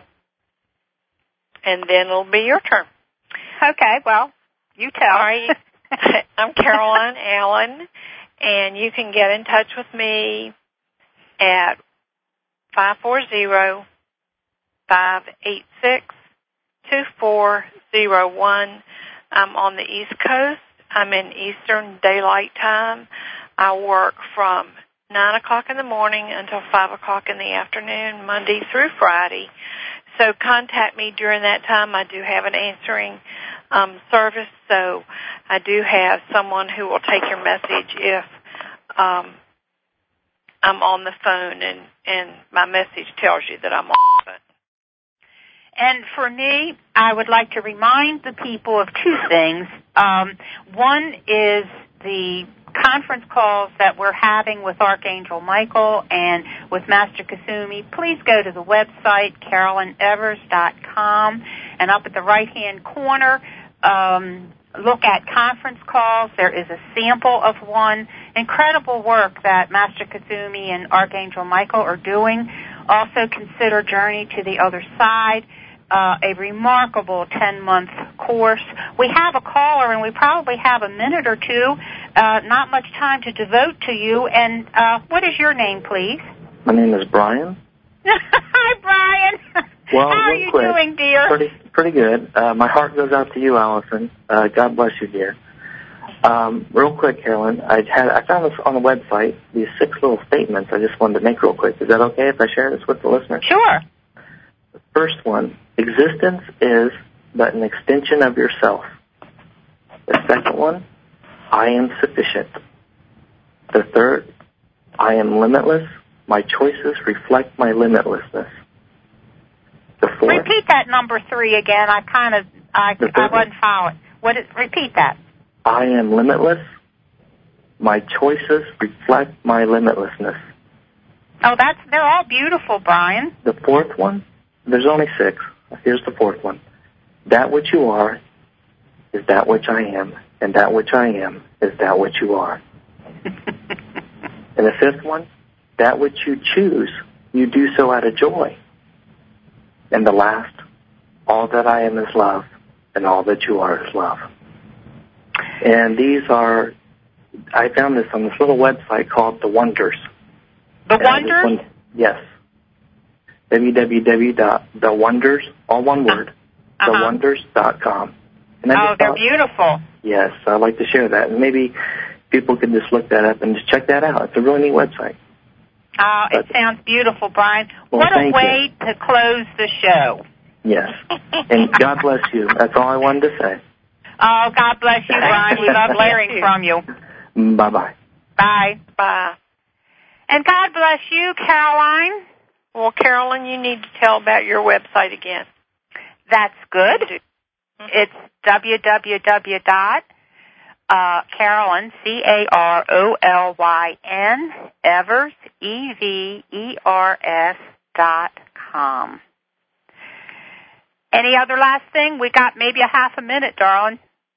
and then it'll be your turn. Okay. Well, you tell. All right. I'm Caroline Allen, and you can get in touch with me at five four zero, five eight six, two four zero one. I'm on the East Coast. I'm in Eastern Daylight Time. I work from nine o'clock in the morning until five o'clock in the afternoon, Monday through Friday. So contact me during that time. I do have an answering um, service, so I do have someone who will take your message if um, I'm on the phone and, and my message tells you that I'm on the phone. And for me, I would like to remind the people of two things. Um, one is the conference calls that we're having with Archangel Michael and with Master Kasumi. Please go to the website, carolyn evers dot com, and up at the right-hand corner, um, look at conference calls. There is a sample of one. Incredible work that Master Kasumi and Archangel Michael are doing. Also consider Journey to the Other Side, uh, a remarkable ten-month course. We have a caller, and we probably have a minute or two, uh, not much time to devote to you. And uh, what is your name, please? My name is Brian. Hi, Brian. Well, how are you quick, doing, dear? Pretty, pretty good. Uh, my heart goes out to you, Allison. Uh, God bless you, dear. Um, real quick, Carolyn, I had I found this on the website, these six little statements I just wanted to make real quick. Is that okay if I share this with the listeners? Sure. The first one, existence is but an extension of yourself. The second one, I am sufficient. The third, I am limitless. My choices reflect my limitlessness. The fourth, repeat that number three again. I kind of I, I wasn't following. What is, repeat that. I am limitless. My choices reflect my limitlessness. Oh, that's they're all beautiful, Brian. The fourth one, there's only six. Here's the fourth one. That which you are is that which I am, and that which I am is that which you are. And the fifth one, that which you choose, you do so out of joy. And the last, all that I am is love, and all that you are is love. And these are, I found this on this little website called The Wonders. The Wonders? One, yes. w w w dot the wonders, all one word, uh-huh. the wonders dot com. And oh, they're thought, beautiful. Yes, I'd like to share that. And maybe people can just look that up and just check that out. It's a really neat website. Oh, it but, sounds beautiful, Brian. Well, what a way you. to close the show. Yes. And God bless you. That's all I wanted to say. Oh, God bless you, Brian. We love hearing from you. Bye-bye. Bye. Bye. And God bless you, Caroline. Well, Carolyn, you need to tell about your website again. That's good. Mm-hmm. It's w w w dot Carolyn, C A R O L Y N, Evers, E V E R S dot com. Any other last thing? We got maybe a half a minute, darling.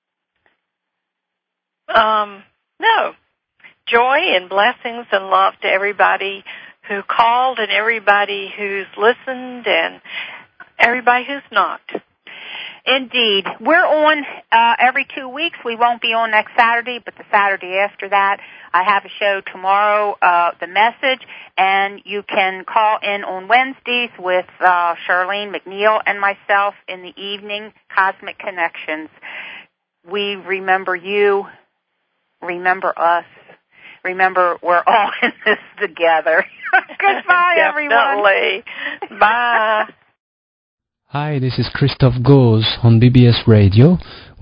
Um, no. Joy and blessings and love to everybody who called and everybody who's listened and everybody who's not. Indeed. We're on uh, every two weeks. We won't be on next Saturday, but the Saturday after that, I have a show tomorrow, uh, The Message, and you can call in on Wednesdays with uh, Charlene McNeil and myself in the evening, Cosmic Connections. We remember you, remember us, remember we're all in this together. Goodbye, everyone. Definitely. Bye. Hi, this is Christoph Goes on B B S Radio.